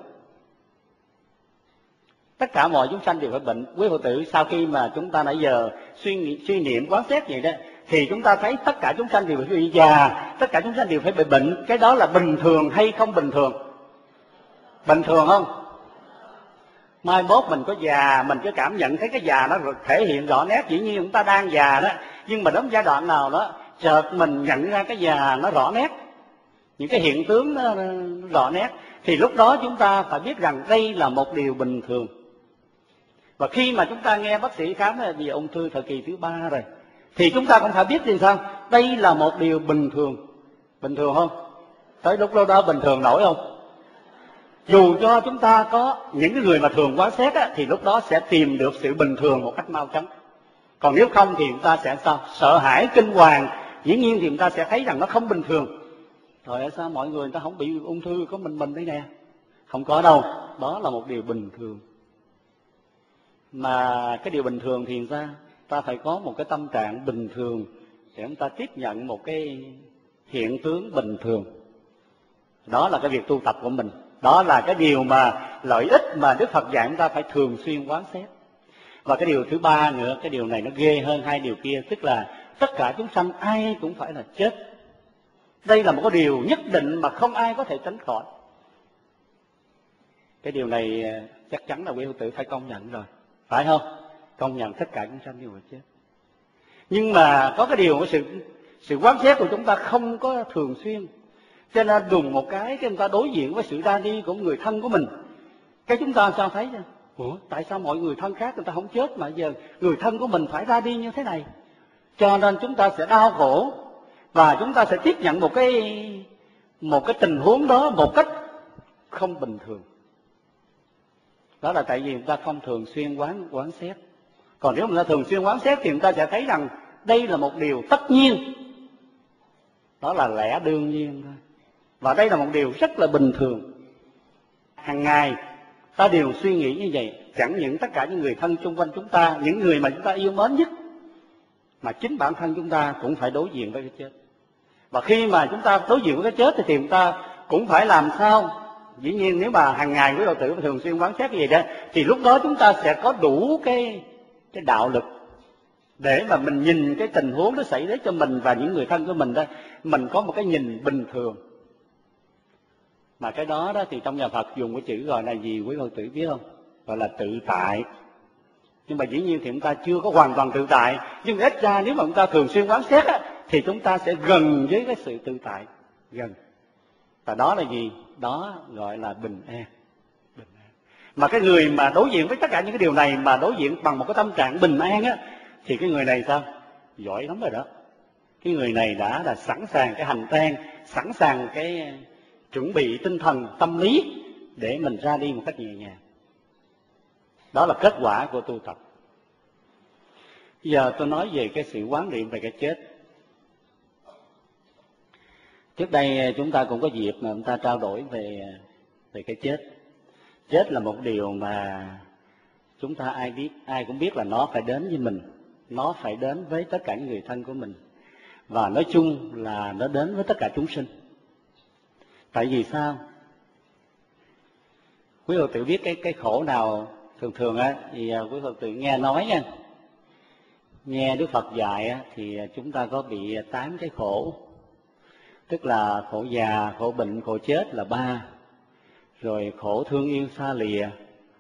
Tất cả mọi chúng sanh đều phải bệnh. Quý Phật tử, sau khi mà chúng ta nãy giờ suy niệm quán xét vậy đó, thì chúng ta thấy tất cả chúng sanh đều phải bị già, tất cả chúng sanh đều phải bị bệnh. Cái đó là bình thường hay không bình thường? Bình thường không? Mai mốt mình có già, mình cứ cảm nhận thấy cái già nó thể hiện rõ nét. Dĩ nhiên chúng ta đang già đó, nhưng mà đến giai đoạn nào đó chợt mình nhận ra cái già nó rõ nét, những cái hiện tướng nó rõ nét, thì lúc đó chúng ta phải biết rằng đây là một điều bình thường. Và khi mà chúng ta nghe bác sĩ khám vì ung thư thời kỳ thứ 3 rồi, thì chúng ta cũng phải biết thì sao? Đây là một điều bình thường. Bình thường không? Tới lúc đó bình thường nổi không? Dù cho chúng ta có những cái người mà thường quán xét á, thì lúc đó sẽ tìm được sự bình thường một cách mau chóng. Còn nếu không thì chúng ta sẽ sao? Sợ hãi, kinh hoàng. Dĩ nhiên thì chúng ta sẽ thấy rằng nó không bình thường. Rồi sao mọi người ta không bị ung thư, có mình đây nè? Không có đâu. Đó là một điều bình thường. Mà cái điều bình thường thì sao? Ta phải có một cái tâm trạng bình thường để chúng ta tiếp nhận một cái hiện tướng bình thường. Đó là cái việc tu tập của mình. Đó là cái điều mà lợi ích mà Đức Phật dạy chúng ta phải thường xuyên quán xét. Và cái điều thứ 3 nữa, cái điều này nó ghê hơn hai điều kia, tức là tất cả chúng sanh ai cũng phải là chết. Đây là một cái điều nhất định mà không ai có thể tránh khỏi. Cái điều này chắc chắn là quý Phật tử phải công nhận rồi, phải không? Công nhận tất cả chúng sanh đều phải chết. Nhưng mà có cái điều, sự quán xét của chúng ta không có thường xuyên. Cho nên đùng một cái chúng ta đối diện với sự ra đi của người thân của mình, cái chúng ta sao thấy? Ủa, tại sao mọi người thân khác người ta không chết mà giờ người thân của mình phải ra đi như thế này? Cho nên chúng ta sẽ đau khổ và chúng ta sẽ tiếp nhận một cái tình huống đó một cách không bình thường. Đó là tại vì người ta không thường xuyên quán xét. Còn nếu người ta thường xuyên quán xét thì người ta sẽ thấy rằng đây là một điều tất nhiên. Đó là lẽ đương nhiên thôi. Và đây là một điều rất là bình thường. Hàng ngày ta đều suy nghĩ như vậy. Chẳng những tất cả những người thân xung quanh chúng ta, những người mà chúng ta yêu mến nhất, mà chính bản thân chúng ta cũng phải đối diện với cái chết. Và khi mà chúng ta đối diện với cái chết thì chúng ta cũng phải làm sao? Dĩ nhiên nếu mà hàng ngày quý Phật tử thường xuyên quán xét như vậy đó, thì lúc đó chúng ta sẽ có đủ cái đạo lực để mà mình nhìn cái tình huống nó xảy đến cho mình và những người thân của mình đó, mình có một cái nhìn bình thường. Mà cái đó thì trong nhà Phật dùng cái chữ gọi là gì quý Phật tử biết không? Gọi là tự tại. Nhưng mà dĩ nhiên thì chúng ta chưa có hoàn toàn tự tại, nhưng ít ra nếu mà chúng ta thường xuyên quán xét á, thì chúng ta sẽ gần với cái sự tự tại, gần. Và đó là gì? Đó gọi là bình an. Bình an. Mà cái người mà đối diện với tất cả những cái điều này mà đối diện bằng một cái tâm trạng bình an á, thì cái người này sao? Giỏi lắm rồi đó. Cái người này đã là sẵn sàng cái hành trang, sẵn sàng cái chuẩn bị tinh thần, tâm lý để mình ra đi một cách nhẹ nhàng. Đó là kết quả của tu tập. Bây giờ tôi nói về cái sự quán niệm về cái chết. Trước đây chúng ta cũng có dịp mà chúng ta trao đổi về cái chết. Chết là một điều mà chúng ta ai cũng biết là nó phải đến với mình, nó phải đến với tất cả những người thân của mình, và nói chung là nó đến với tất cả chúng sinh. Tại vì sao? Quý Phật tử biết cái khổ nào thường á, thì quý Phật tử nghe nói nha, nghe Đức Phật dạy á, thì chúng ta có bị 8 cái khổ. Tức là khổ già, khổ bệnh, khổ chết là 3. Rồi khổ thương yêu xa lìa.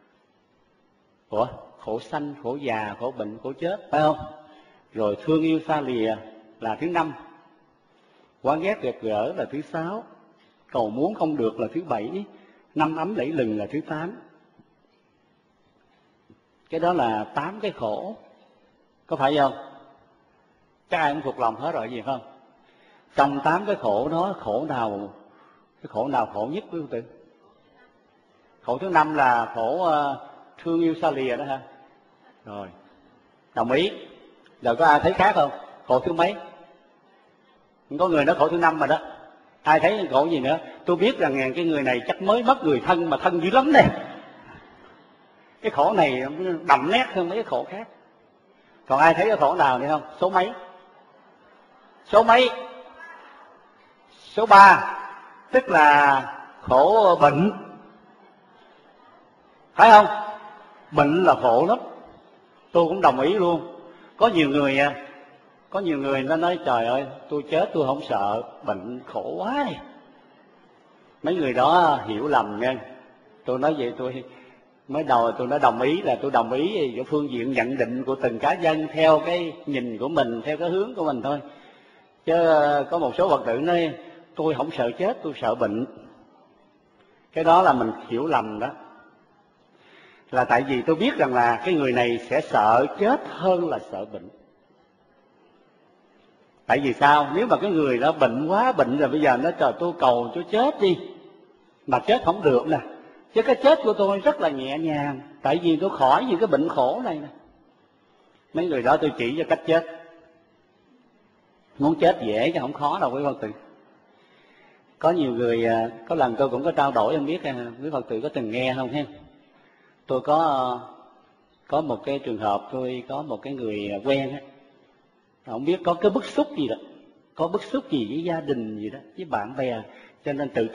Khổ sanh, khổ già, khổ bệnh, khổ chết, phải không? Rồi thương yêu xa lìa là thứ 5. Oán ghét gạt gỡ là thứ 6. Cầu muốn không được là thứ 7. Năm ấm lẫy lừng là thứ 8. Cái đó là 8 cái khổ. Có phải không? Chắc ai cũng thuộc lòng hết rồi gì không? Trong 8 cái khổ đó, cái khổ nào khổ nhất quý vị? Khổ thứ 5 là thương yêu xa lìa đó ha. Rồi, đồng ý. Rồi có ai thấy khác không? Khổ thứ mấy? Có người nói khổ thứ 5 rồi đó. Ai thấy khổ gì nữa? Tôi biết rằng cái người này chắc mới mất người thân mà thân dữ lắm đây. Cái khổ này đậm nét hơn mấy cái khổ khác. Còn ai thấy cái khổ nào nữa không? Số mấy? Số mấy? Số 3. Tức là khổ bệnh. Phải không? Bệnh là khổ lắm. Tôi cũng đồng ý luôn. Có nhiều người nó nói trời ơi, tôi chết tôi không sợ, bệnh khổ quá đi. Mấy người đó hiểu lầm nha. Tôi nói vậy tôi mới đầu tôi nói đồng ý là tôi đồng ý về phương diện nhận định của từng cá nhân theo cái nhìn của mình, theo cái hướng của mình thôi. Chứ có một số Phật tử nói tôi không sợ chết, tôi sợ bệnh. Cái đó là mình hiểu lầm đó. Là tại vì tôi biết rằng là cái người này sẽ sợ chết hơn là sợ bệnh. Tại vì sao? Nếu mà cái người đó bệnh quá bệnh rồi bây giờ nó trời tôi cầu cho chết đi, mà chết không được nè. Chứ cái chết của tôi rất là nhẹ nhàng, tại vì tôi khỏi những cái bệnh khổ này nè. Mấy người đó tôi chỉ cho cách chết. Muốn chết dễ chứ không khó đâu quý Phật tử. Có nhiều người, có lần tôi cũng có trao đổi, không biết quý Phật tử có từng nghe không ha? Tôi có một cái trường hợp, tôi có một cái người quen á, không biết có cái bức xúc gì đó, có bức xúc gì với gia đình gì đó, với bạn bè, cho nên tự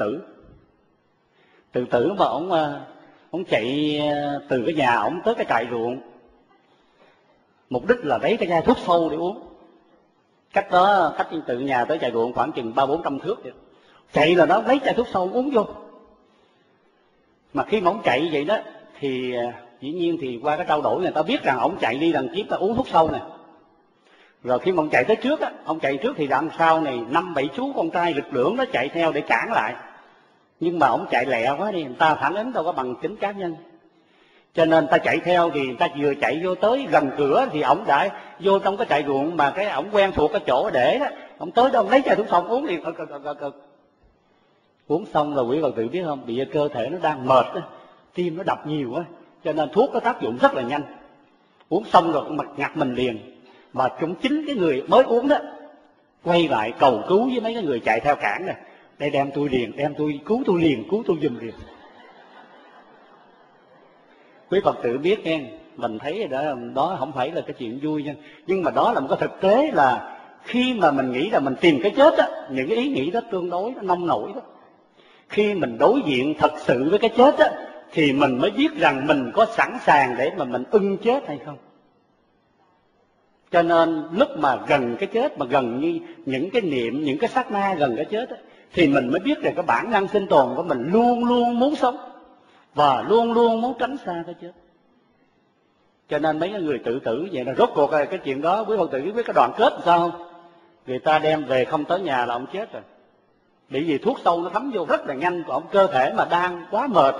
tử mà ông chạy từ cái nhà ông tới cái trại ruộng, mục đích là lấy cái chai thuốc sâu để uống. Cách từ nhà tới trại ruộng khoảng chừng 300-400 thước vậy. Chạy là nó lấy chai thuốc sâu uống vô. Mà khi mà ông chạy vậy đó thì dĩ nhiên thì qua cái trao đổi người ta biết rằng ông chạy đi đằng chiếc ta uống thuốc sâu nè. Rồi khi mà ông chạy tới trước á, ông chạy trước thì đằng sau này 5-7 chú con trai lực lượng nó chạy theo để cản lại. Nhưng mà ông chạy lẹ quá đi, người ta phản ứng đâu có bằng chính cá nhân. Cho nên ta chạy theo thì người ta vừa chạy vô tới gần cửa thì ông đã vô trong cái trại ruộng mà cái ổng quen thuộc cái chỗ để đó. Ông tới đâu lấy chai thuốc sâu uống liền. Uống xong là quý Phật tử biết không, bị cơ thể nó đang mệt đó, tim nó đập nhiều quá, cho nên thuốc có tác dụng rất là nhanh. Uống xong rồi mặt ngặt mình liền. Mà cũng chính cái người mới uống đó quay lại cầu cứu với mấy cái người chạy theo cản nè, để đem tôi liền, đem tôi cứu tôi liền, cứu tôi giùm liền. Quý Phật tử biết nghe, mình thấy đó không phải là cái chuyện vui nha, nhưng mà đó là một cái thực tế là khi mà mình nghĩ là mình tìm cái chết á, những cái ý nghĩ đó tương đối nó nông nổi đó. Khi mình đối diện thật sự với cái chết á, thì mình mới biết rằng mình có sẵn sàng để mà mình ưng chết hay không. Cho nên lúc mà gần cái chết, mà gần như những cái niệm, những cái sát na gần cái chết á, thì mình mới biết rằng cái bản năng sinh tồn của mình luôn luôn muốn sống và luôn luôn muốn tránh xa cái chết. Cho nên mấy người tự tử vậy là rốt cuộc cái chuyện đó quý Phật tử biết cái đoạn kết làm sao không? Người ta đem về không tới nhà là ông chết rồi. Bởi vì thuốc sâu nó thấm vô rất là nhanh, còn cơ thể mà đang quá mệt.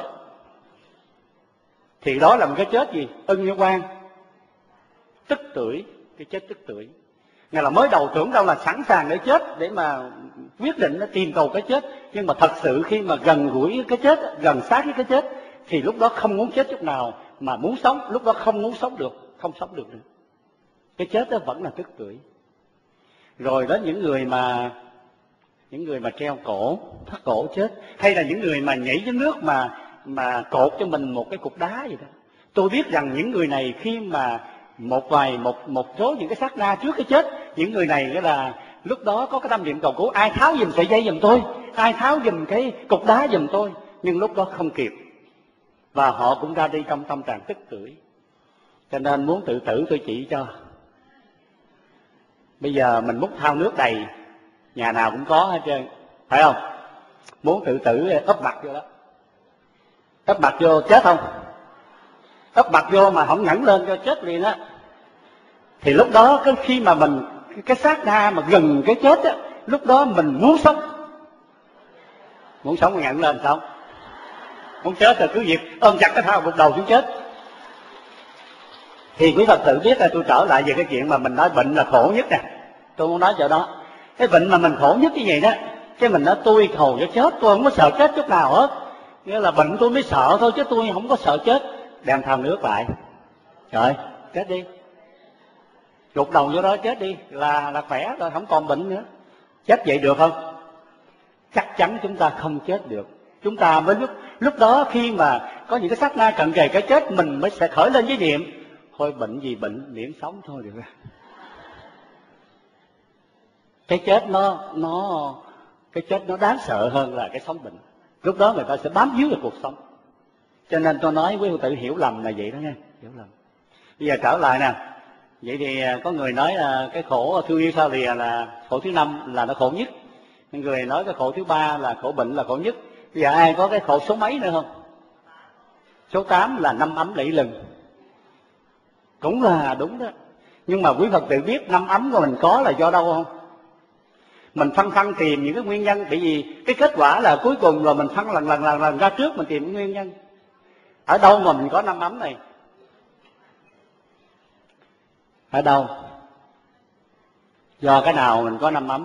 Thì đó là một cái chết gì? Ưng như quan. Tức tưởi, cái chết tức tưởi. Ngày là mới đầu tưởng đâu là sẵn sàng để chết, để mà quyết định nó tìm cầu cái chết. Nhưng mà thật sự khi mà gần gũi cái chết, gần sát với cái chết, thì lúc đó không muốn chết chút nào, mà muốn sống, lúc đó không muốn sống được, không sống được nữa. Cái chết đó vẫn là tức tưởi. Rồi đó những người mà treo cổ, thắt cổ chết, hay là những người mà nhảy dưới nước mà cột cho mình một cái cục đá vậy đó. Tôi biết rằng những người này khi mà một số những cái sát na trước cái chết, những người này là lúc đó có cái tâm niệm cầu cứu, ai tháo giùm sợi dây giùm tôi, ai tháo giùm cái cục đá giùm tôi, nhưng lúc đó không kịp và họ cũng ra đi trong tâm trạng tức tưởi. Cho nên muốn tự tử tôi chỉ cho. Bây giờ mình múc thao nước đầy, nhà nào cũng có hết trơn, phải không? Muốn tự tử ấp mặt vô đó, ấp mặt vô chết không? Ấp mặt vô mà không ngẩng lên cho chết liền á. Thì lúc đó khi mà mình cái sát na mà gần cái chết á, lúc đó mình muốn sống mà ngẩng lên sao? Muốn chết rồi cứ việc ôm chặt cái thao gục đầu xuống chết. Thì quý Phật tử biết là tôi trở lại về cái chuyện mà mình nói bệnh là khổ nhất nè. Tôi muốn nói chỗ đó. Cái bệnh mà mình khổ nhất cái gì đó, cái mình nói tôi cầu cho chết, tôi không có sợ chết chút nào hết. Nghĩa là bệnh tôi mới sợ thôi chứ tôi không có sợ chết. đem thao nước lại, rồi chết đi, gục đầu vô đó chết đi là khỏe rồi, không còn bệnh nữa. Chết vậy được không? Chắc chắn chúng ta không chết được. Chúng ta mới lúc đó khi mà có những cái sát na cận kề cái chết, mình mới sẽ khởi lên với niệm thôi bệnh gì bệnh, miễn sống thôi được rồi. Cái chết nó đáng sợ hơn là cái sống bệnh. Lúc đó người ta sẽ bám víu vào cuộc sống. Cho nên tôi nói quý Phật tử hiểu lầm là vậy đó nghe, hiểu lầm. Bây giờ trở lại nè, vậy thì có người nói là cái khổ thương yêu xa lìa là khổ thứ 5 là nó khổ nhất. Người nói cái khổ thứ 3 là khổ bệnh là khổ nhất. Bây giờ ai có cái khổ số mấy nữa không? Số 8 là 5 ấm lẫy lừng. Cũng là đúng đó. Nhưng mà quý Phật tử biết 5 ấm của mình có là do đâu không? Mình phân tìm những cái nguyên nhân. Bởi vì cái kết quả là cuối cùng rồi mình phân lần ra trước mình tìm cái nguyên nhân. Ở đâu mà mình có 5 ấm này? Ở đâu? Do cái nào mình có 5 ấm?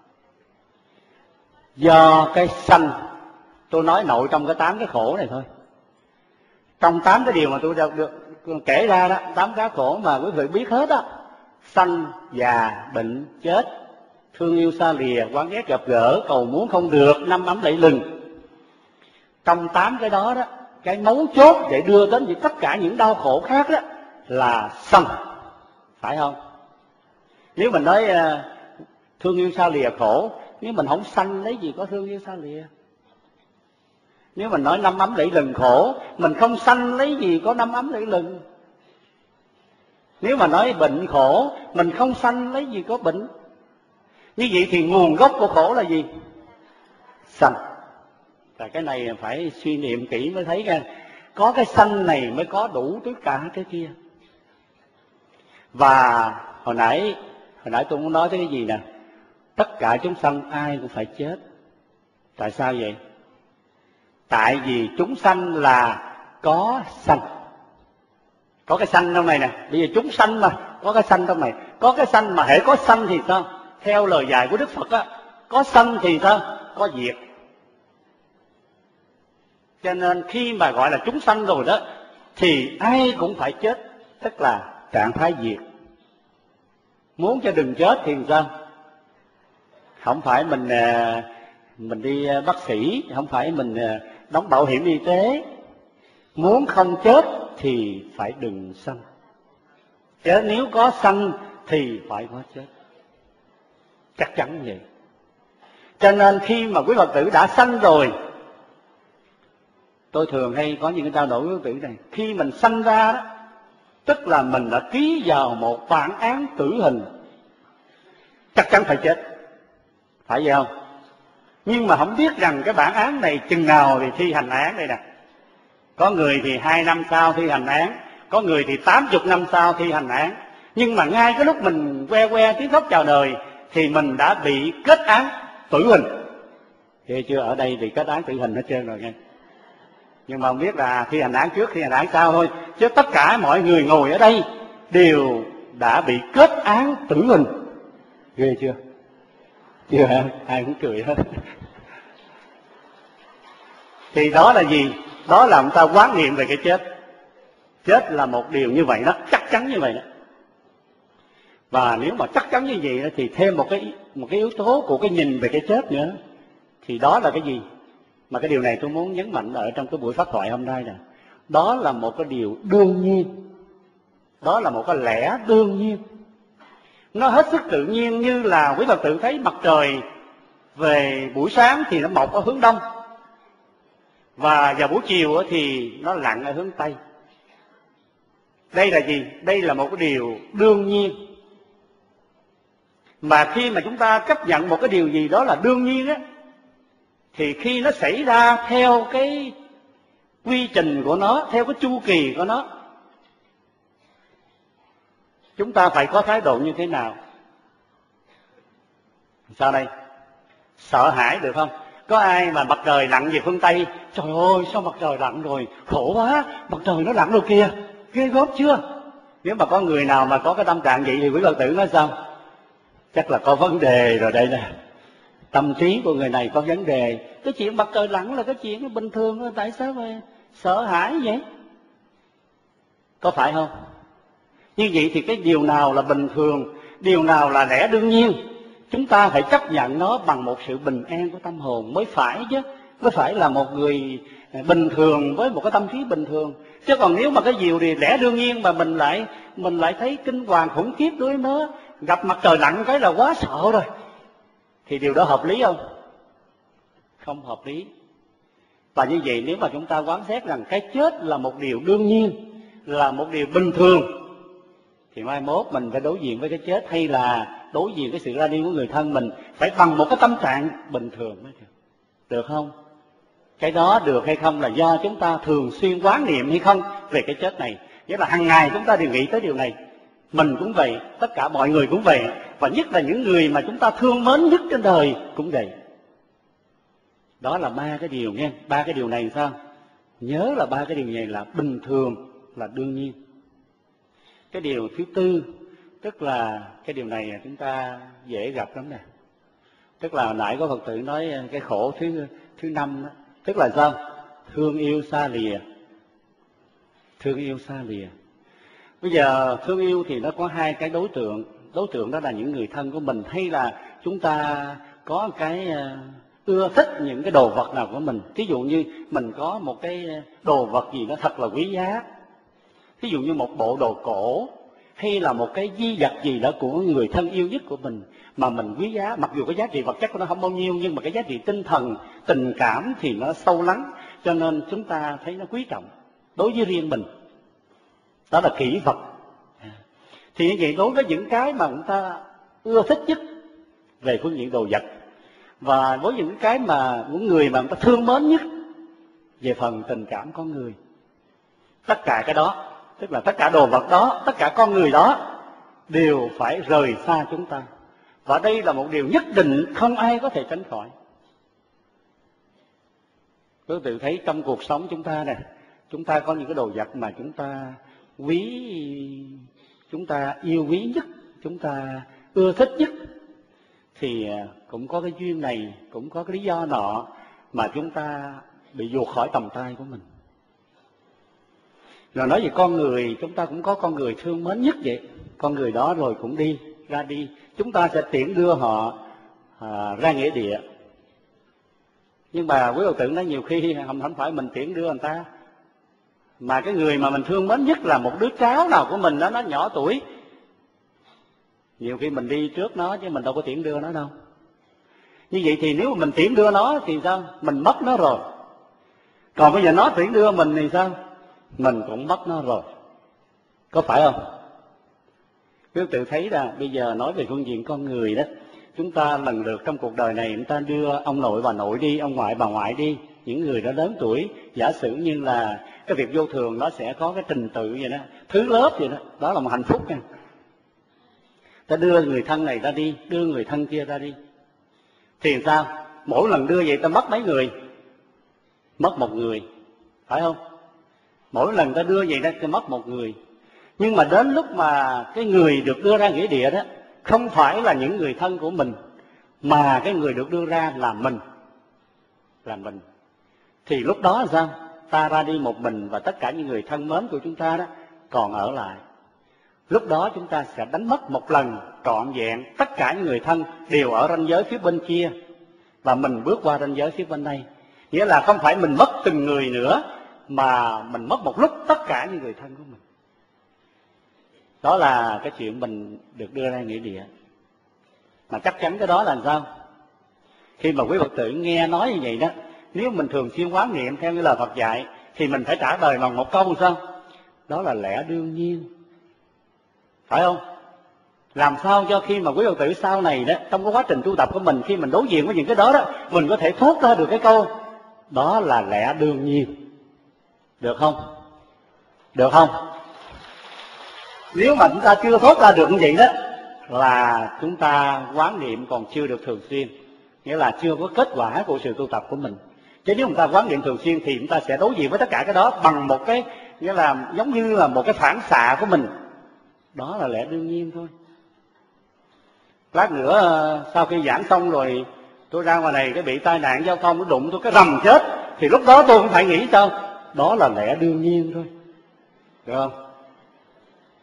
Do cái sanh. Tôi nói nội trong cái 8 cái khổ này thôi. Trong 8 cái điều mà tôi được kể ra đó, 8 cái khổ mà quý vị biết hết đó: sanh, già, bệnh, chết, thương yêu xa lìa, oán ghét gặp gỡ, cầu muốn không được, 5 ấm lẫy lừng. Trong 8 cái đó đó, cái mấu chốt để đưa đến tất cả những đau khổ khác đó là sanh, phải không? Nếu mình nói thương yêu xa lìa khổ, nếu mình không sanh lấy gì có thương yêu xa lìa. Nếu mình nói 5 ấm lẫy lừng khổ, mình không sanh lấy gì có 5 ấm lẫy lừng. Nếu mà nói bệnh khổ, mình không sanh lấy gì có bệnh. Như vậy thì nguồn gốc của khổ là gì? Sanh. Và cái này phải suy niệm kỹ mới thấy nha. Có cái sanh này mới có đủ tất cả cái kia. Và hồi nãy tôi muốn nói tới cái gì nè? Tất cả chúng sanh ai cũng phải chết. Tại sao vậy? Tại vì chúng sanh là có sanh. Có cái sanh trong này nè. Bây giờ chúng sanh mà, có cái sanh trong này. Có cái sanh mà hễ có sanh thì sao? Theo lời dạy của Đức Phật á, có sanh thì sao? Có diệt. Cho nên khi mà gọi là chúng sanh rồi đó, thì ai cũng phải chết, tức là trạng thái diệt. Muốn cho đừng chết thì sao? Không phải mình đi bác sĩ, không phải mình đóng bảo hiểm y tế. Muốn không chết thì phải đừng sanh. Chứ nếu có sanh thì phải có chết. Chắc chắn vậy. Cho nên khi mà quý Phật tử đã sanh rồi, tôi thường hay có những cái trao đổi với quý Phật tử này. Khi mình sanh ra đó, tức là mình đã ký vào một bản án tử hình. Chắc chắn phải chết. Phải vậy không? Nhưng mà không biết rằng cái bản án này chừng nào thì thi hành án đây nè. Có người thì 2 năm sau thi hành án, có người thì 80 năm sau thi hành án. Nhưng mà ngay cái lúc mình que tiếng khóc chào đời thì mình đã bị kết án tử hình. Nghe chưa? Ở đây thì kết án tử hình hết trơn rồi nghe. Nhưng mà không biết là thi hành án trước, thi hành án sau thôi. Chứ tất cả mọi người ngồi ở đây đều đã bị kết án tử hình. Ghê chưa? Chưa hả? Ai cũng cười hết. Thì đó là gì? Đó là người ta quán niệm về cái chết. Chết là một điều như vậy đó, chắc chắn như vậy đó. Và nếu mà chắc chắn như vậy đó, thì thêm một cái yếu tố của cái nhìn về cái chết nữa. Thì đó là cái gì? Mà cái điều này tôi muốn nhấn mạnh ở trong cái buổi pháp thoại hôm nay nè. Đó là một cái điều đương nhiên. Đó là một cái lẽ đương nhiên. Nó hết sức tự nhiên, như là quý Phật tử thấy mặt trời về buổi sáng thì nó mọc ở hướng đông, và vào buổi chiều thì nó lặn ở hướng tây. Đây là gì? Đây là một cái điều đương nhiên. Mà khi mà chúng ta chấp nhận một cái điều gì đó là đương nhiên á, thì khi nó xảy ra theo cái quy trình của nó, theo cái chu kỳ của nó, chúng ta phải có thái độ như thế nào? Sao đây? Sợ hãi được không? Có ai mà mặt trời lặn về phương Tây, trời ơi sao mặt trời lặn rồi, khổ quá, mặt trời nó lặn rồi kìa, ghê gớm chưa? Nếu mà có người nào mà có cái tâm trạng vậy thì quý Phật tử nói sao? Chắc là có vấn đề rồi đây nè. Tâm trí của người này có vấn đề. Cái chuyện mặt trời lặn là cái chuyện bình thường thôi, tại sao mà sợ hãi vậy? Có phải không? Như vậy thì cái điều nào là bình thường, điều nào là lẽ đương nhiên, chúng ta phải chấp nhận nó bằng một sự bình an của tâm hồn mới phải chứ. Mới phải là một người bình thường với một cái tâm trí bình thường. Chứ còn nếu mà cái điều gì lẽ đương nhiên mà mình lại thấy kinh hoàng khủng khiếp đối với nó, gặp mặt trời lặn cái là quá sợ rồi, thì điều đó hợp lý không? Không hợp lý. Và như vậy nếu mà chúng ta quán xét rằng cái chết là một điều đương nhiên, là một điều bình thường, thì mai mốt mình phải đối diện với cái chết, hay là đối diện với sự ra đi của người thân mình phải bằng một cái tâm trạng bình thường mới được. Được không? Cái đó được hay không là do chúng ta thường xuyên quán niệm hay không về cái chết này. Nghĩa là hàng ngày chúng ta đều nghĩ tới điều này. Mình cũng vậy, tất cả mọi người cũng vậy, và nhất là những người mà chúng ta thương mến nhất trên đời cũng vậy. Đó là ba cái điều nghe. Ba cái điều này sao? Nhớ là ba cái điều này là bình thường, là đương nhiên. Cái điều thứ tư, tức là cái điều này chúng ta dễ gặp lắm nè. Tức là nãy có Phật tử nói cái khổ thứ năm đó. Tức là sao? Thương yêu xa lìa. Thương yêu xa lìa. Bây giờ thương yêu thì nó có hai cái đối tượng. Đối tượng đó là những người thân của mình, hay là chúng ta có cái ưa thích những cái đồ vật nào của mình. Ví dụ như mình có một cái đồ vật gì nó thật là quý giá, ví dụ như một bộ đồ cổ, hay là một cái di vật gì đó của người thân yêu nhất của mình mà mình quý giá, mặc dù cái giá trị vật chất của nó không bao nhiêu, nhưng mà cái giá trị tinh thần, tình cảm thì nó sâu lắng, cho nên chúng ta thấy nó quý trọng đối với riêng mình. Đó là kỷ vật. Thì như vậy đối với những cái mà chúng ta ưa thích nhất về phương diện đồ vật, và với những cái mà những người mà người ta thương mến nhất về phần tình cảm con người, tất cả cái đó, tức là tất cả đồ vật đó, tất cả con người đó đều phải rời xa chúng ta. Và đây là một điều nhất định không ai có thể tránh khỏi. Quý tự thấy trong cuộc sống chúng ta nè, chúng ta có những cái đồ vật mà chúng ta quý, chúng ta yêu quý nhất, chúng ta ưa thích nhất, thì cũng có cái duyên này, cũng có cái lý do nọ mà chúng ta bị vụt khỏi tầm tay của mình. Rồi nói về con người, chúng ta cũng có con người thương mến nhất vậy. Con người đó rồi cũng ra đi, chúng ta sẽ tiễn đưa họ ra nghĩa địa. Nhưng mà quý Phật tử nói nhiều khi không phải mình tiễn đưa người ta, mà cái người mà mình thương mến nhất là một đứa cháu nào của mình đó, nó nhỏ tuổi. Nhiều khi mình đi trước nó chứ mình đâu có tiễn đưa nó đâu. Như vậy thì nếu mà mình tiễn đưa nó thì sao? Mình mất nó rồi. Còn bây giờ nó tiễn đưa mình thì sao? Mình cũng mất nó rồi. Có phải không? Quý tự thấy là bây giờ nói về phương diện con người đó, chúng ta lần lượt trong cuộc đời này, chúng ta đưa ông nội bà nội đi, ông ngoại bà ngoại đi, những người đã lớn tuổi. Giả sử như là cái việc vô thường nó sẽ có cái trình tự vậy đó, thứ lớp vậy đó, đó là một hạnh phúc nha. Ta đưa người thân này ra đi, đưa người thân kia ra đi, thì sao? Mỗi lần đưa vậy ta mất mấy người? Mất một người, phải không? Mỗi lần ta đưa vậy đó ta mất một người. Nhưng mà đến lúc mà cái người được đưa ra nghĩa địa đó không phải là những người thân của mình, mà cái người được đưa ra là mình. Là mình. Thì lúc đó là sao? Ta ra đi một mình và tất cả những người thân mến của chúng ta đó còn ở lại. Lúc đó chúng ta sẽ đánh mất một lần trọn vẹn, tất cả những người thân đều ở ranh giới phía bên kia, và mình bước qua ranh giới phía bên đây. Nghĩa là không phải mình mất từng người nữa, mà mình mất một lúc tất cả những người thân của mình. Đó là cái chuyện mình được đưa ra nghĩa địa. Mà chắc chắn cái đó là sao? Khi mà quý Phật tử nghe nói như vậy đó, nếu mình thường xuyên quán niệm theo như lời Phật dạy, thì mình phải trả lời bằng một câu sao? Đó là lẽ đương nhiên. Phải không? Làm sao cho khi mà quý Phật tử sau này đó, trong cái quá trình tu tập của mình, khi mình đối diện với những cái đó đó, mình có thể thốt ra được cái câu đó là lẽ đương nhiên. Được không? Được không? Nếu mà chúng ta chưa thốt ra được như vậy đó, là chúng ta quán niệm còn chưa được thường xuyên, nghĩa là chưa có kết quả của sự tu tập của mình. Chứ nếu chúng ta quán niệm thường xuyên thì chúng ta sẽ đối diện với tất cả cái đó bằng một cái, nghĩa là giống như là một cái phản xạ của mình. Đó là lẽ đương nhiên thôi. Lát nữa sau khi giảng xong rồi tôi ra ngoài này cái bị tai nạn giao thông, nó đụng tôi cái rầm chết, thì lúc đó tôi cũng phải nghĩ sao? Đó là lẽ đương nhiên thôi. Được không?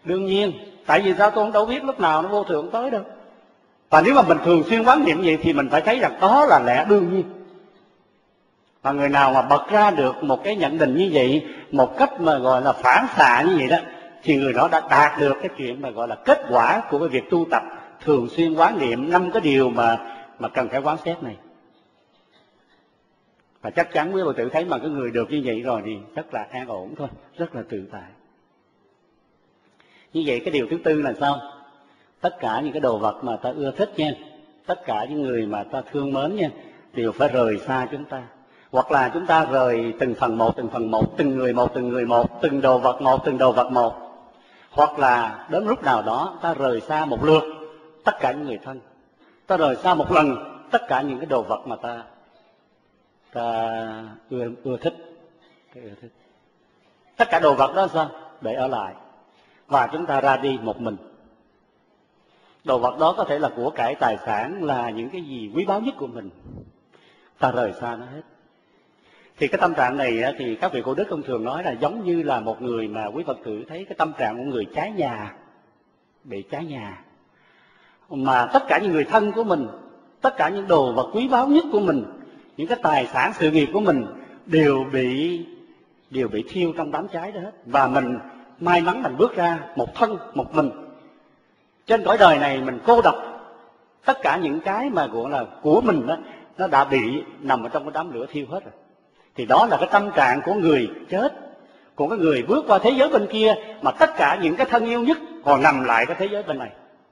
Đương nhiên, tại vì sao tôi đâu biết lúc nào nó vô thường tới đâu. Và nếu mà mình thường xuyên quán niệm vậy thì mình phải thấy rằng đó là lẽ đương nhiên. Và người nào mà bật ra được một cái nhận định như vậy, một cách mà gọi là phản xạ như vậy đó, thì người đó đã đạt được cái chuyện mà gọi là kết quả của cái việc tu tập thường xuyên quán niệm 5 cái điều mà cần phải quán xét này. Và chắc chắn quý vị tự thấy mà cái người được như vậy rồi thì rất là an ổn thôi, rất là tự tại. Như vậy cái điều thứ tư là sao? Tất cả những cái đồ vật mà ta ưa thích nha, tất cả những người mà ta thương mến nha, đều phải rời xa chúng ta. Hoặc là chúng ta rời từng phần một, từng người một, từng đồ vật một. Hoặc là đến lúc nào đó ta rời xa một lượt tất cả những người thân. Ta rời xa một lần tất cả những cái đồ vật mà ta ưa thích. Tất cả đồ vật đó sao? Để ở lại. Và chúng ta ra đi một mình. Đồ vật đó có thể là của cải tài sản, là những cái gì quý báu nhất của mình. Ta rời xa nó hết. Thì cái tâm trạng này thì các vị cổ đức ông thường nói là giống như là một người mà quý Phật tử thấy cái tâm trạng của người cháy nhà, bị cháy nhà. Mà tất cả những người thân của mình, tất cả những đồ vật quý báu nhất của mình, những cái tài sản sự nghiệp của mình đều bị thiêu trong đám cháy đó hết. Và mình may mắn mình bước ra một thân, một mình. Trên cõi đời này mình cô độc. Tất cả những cái mà gọi là của mình đó, nó đã bị nằm ở trong cái đám lửa thiêu hết rồi. Thì đó là cái tâm trạng của người chết, của cái người bước qua thế giới bên kia mà tất cả những cái thân yêu nhất còn nằm lại cái thế giới bên này.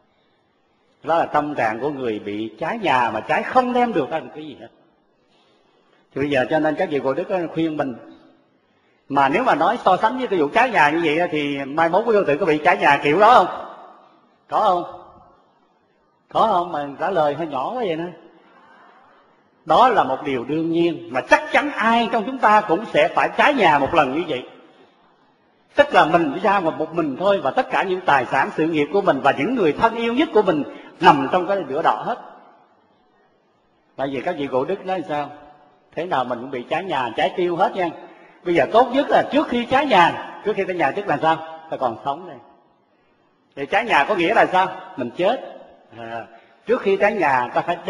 Đó là tâm trạng của người bị cháy nhà mà cháy không đem được ra được cái gì hết. Thì bây giờ cho nên các vị cổ đức khuyên mình, mà nếu mà nói so sánh với cái vụ cháy nhà như vậy thì mai mốt quý tự có bị cháy nhà kiểu đó không? Có không? Có không? Mà trả lời hơi nhỏ quá vậy nữa. Đó là một điều đương nhiên mà chắc chắn ai trong chúng ta cũng sẽ phải cháy nhà một lần như vậy. Tức là mình ra một mình thôi, và tất cả những tài sản sự nghiệp của mình và những người thân yêu nhất của mình nằm trong cái lửa đỏ hết. Tại vì các vị cổ đức nói sao? Thế nào mình cũng bị cháy nhà, cháy tiêu hết nha. Bây giờ tốt nhất là trước khi cháy nhà, trước khi cháy nhà tức là sao? Ta còn sống đây. Thì cháy nhà có nghĩa là sao? Mình chết. Trước khi cháy nhà ta phải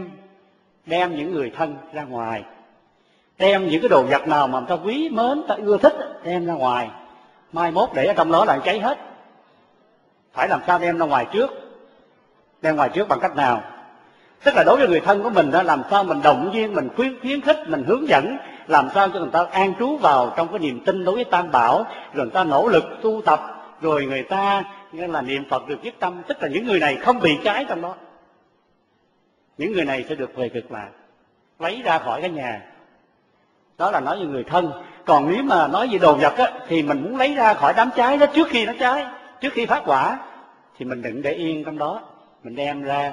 đem những người thân ra ngoài, đem những cái đồ vật nào mà ta quý mến, ta ưa thích đem ra ngoài. Mai mốt để ở trong đó lại cháy hết. Phải làm sao đem ra ngoài trước? Đem ngoài trước bằng cách nào? Tức là đối với người thân của mình đó, làm sao mình động viên, mình khuyến khích, mình hướng dẫn, làm sao cho người ta an trú vào trong cái niềm tin đối với Tam Bảo, rồi người ta nỗ lực tu tập, rồi người ta nghĩa là niệm Phật được nhất tâm. Tức là những người này không bị cháy trong đó. Những người này sẽ được về cực lạc, lấy ra khỏi cái nhà. Đó là nói về người thân. Còn nếu mà nói về đồ vật á, thì mình muốn lấy ra khỏi đám cháy đó trước khi nó cháy, trước khi phát hỏa, thì mình đừng để yên trong đó. Mình đem ra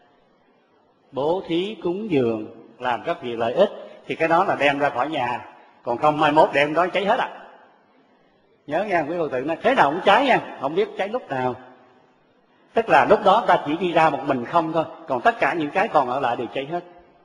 bố thí cúng dường, làm các việc lợi ích, thì cái đó là đem ra khỏi nhà. Còn không mai mốt đem đó cháy hết à. Nhớ nha, quý Phật tử nói thế nào cũng cháy nha, không biết cháy lúc nào. Tức là lúc đó ta chỉ đi ra một mình không thôi, còn tất cả những cái còn ở lại đều cháy hết.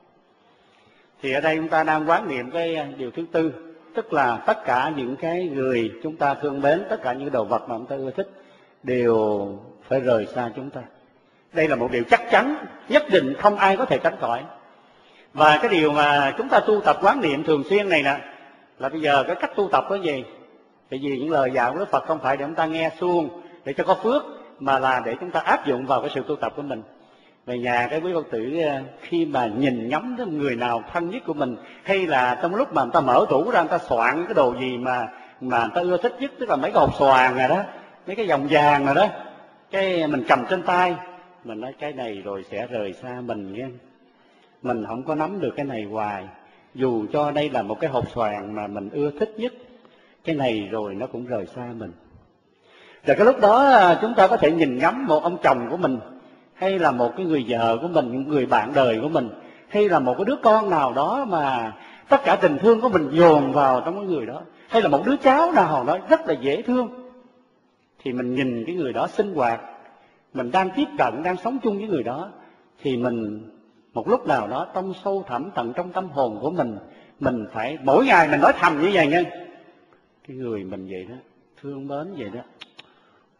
Thì ở đây chúng ta đang quán niệm cái điều thứ tư, tức là tất cả những cái người chúng ta thương mến, tất cả những đồ vật mà chúng ta ưa thích đều phải rời xa chúng ta. Đây là một điều chắc chắn, nhất định không ai có thể tránh khỏi. Và cái điều mà chúng ta tu tập quán niệm thường xuyên này nè, là bây giờ cái cách tu tập có gì? Tại vì những lời dạy của Đức Phật không phải để chúng ta nghe suông để cho có phước, mà là để chúng ta áp dụng vào cái sự tu tập của mình. Về nhà cái quý Phật tử khi mà nhìn ngắm tới người nào thân nhất của mình, hay là trong lúc mà người ta mở tủ ra, người ta soạn cái đồ gì mà người ta ưa thích nhất, tức là mấy cái hộp xoàn này đó, mấy cái vòng vàng này đó, cái mình cầm trên tay, mình nói cái này rồi sẽ rời xa mình nha. Mình không có nắm được cái này hoài, dù cho đây là một cái hộp xoàn mà mình ưa thích nhất, cái này rồi nó cũng rời xa mình. Rồi cái lúc đó chúng ta có thể nhìn ngắm một ông chồng của mình, hay là một cái người vợ của mình, một người bạn đời của mình, hay là một cái đứa con nào đó mà tất cả tình thương của mình dồn vào trong cái người đó, hay là một đứa cháu nào đó rất là dễ thương, thì mình nhìn cái người đó sinh hoạt, mình đang tiếp cận, đang sống chung với người đó, thì mình một lúc nào đó trong sâu thẳm tận trong tâm hồn của mình phải mỗi ngày mình nói thầm như vậy nha, cái người mình vậy đó, thương mến vậy đó,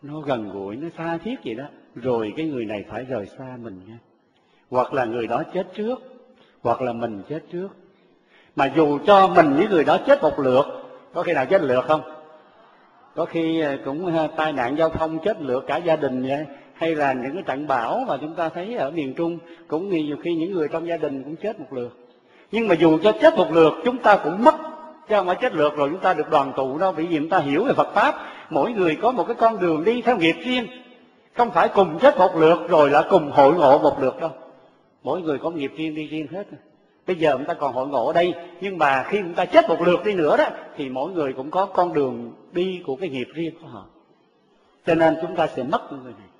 nó gần gũi, nó tha thiết vậy đó, rồi cái người này phải rời xa mình nha. Hoặc là người đó chết trước, hoặc là mình chết trước. Mà dù cho mình với người đó chết một lượt, có khi nào chết lượt không? Có khi cũng tai nạn giao thông chết lượt cả gia đình vậy. Hay là những cái trận bão mà chúng ta thấy ở miền Trung, cũng nhiều khi những người trong gia đình cũng chết một lượt. Nhưng mà dù cho chết một lượt, chúng ta cũng mất, chứ không phải chết lượt rồi chúng ta được đoàn tụ đâu. Bởi vì chúng ta hiểu về Phật Pháp, mỗi người có một cái con đường đi theo nghiệp riêng, không phải cùng chết một lượt rồi là cùng hội ngộ một lượt đâu. Mỗi người có nghiệp riêng đi riêng hết. Bây giờ chúng ta còn hội ngộ ở đây, nhưng mà khi chúng ta chết một lượt đi nữa đó, thì mỗi người cũng có con đường đi của cái nghiệp riêng của họ. Cho nên chúng ta sẽ mất người này.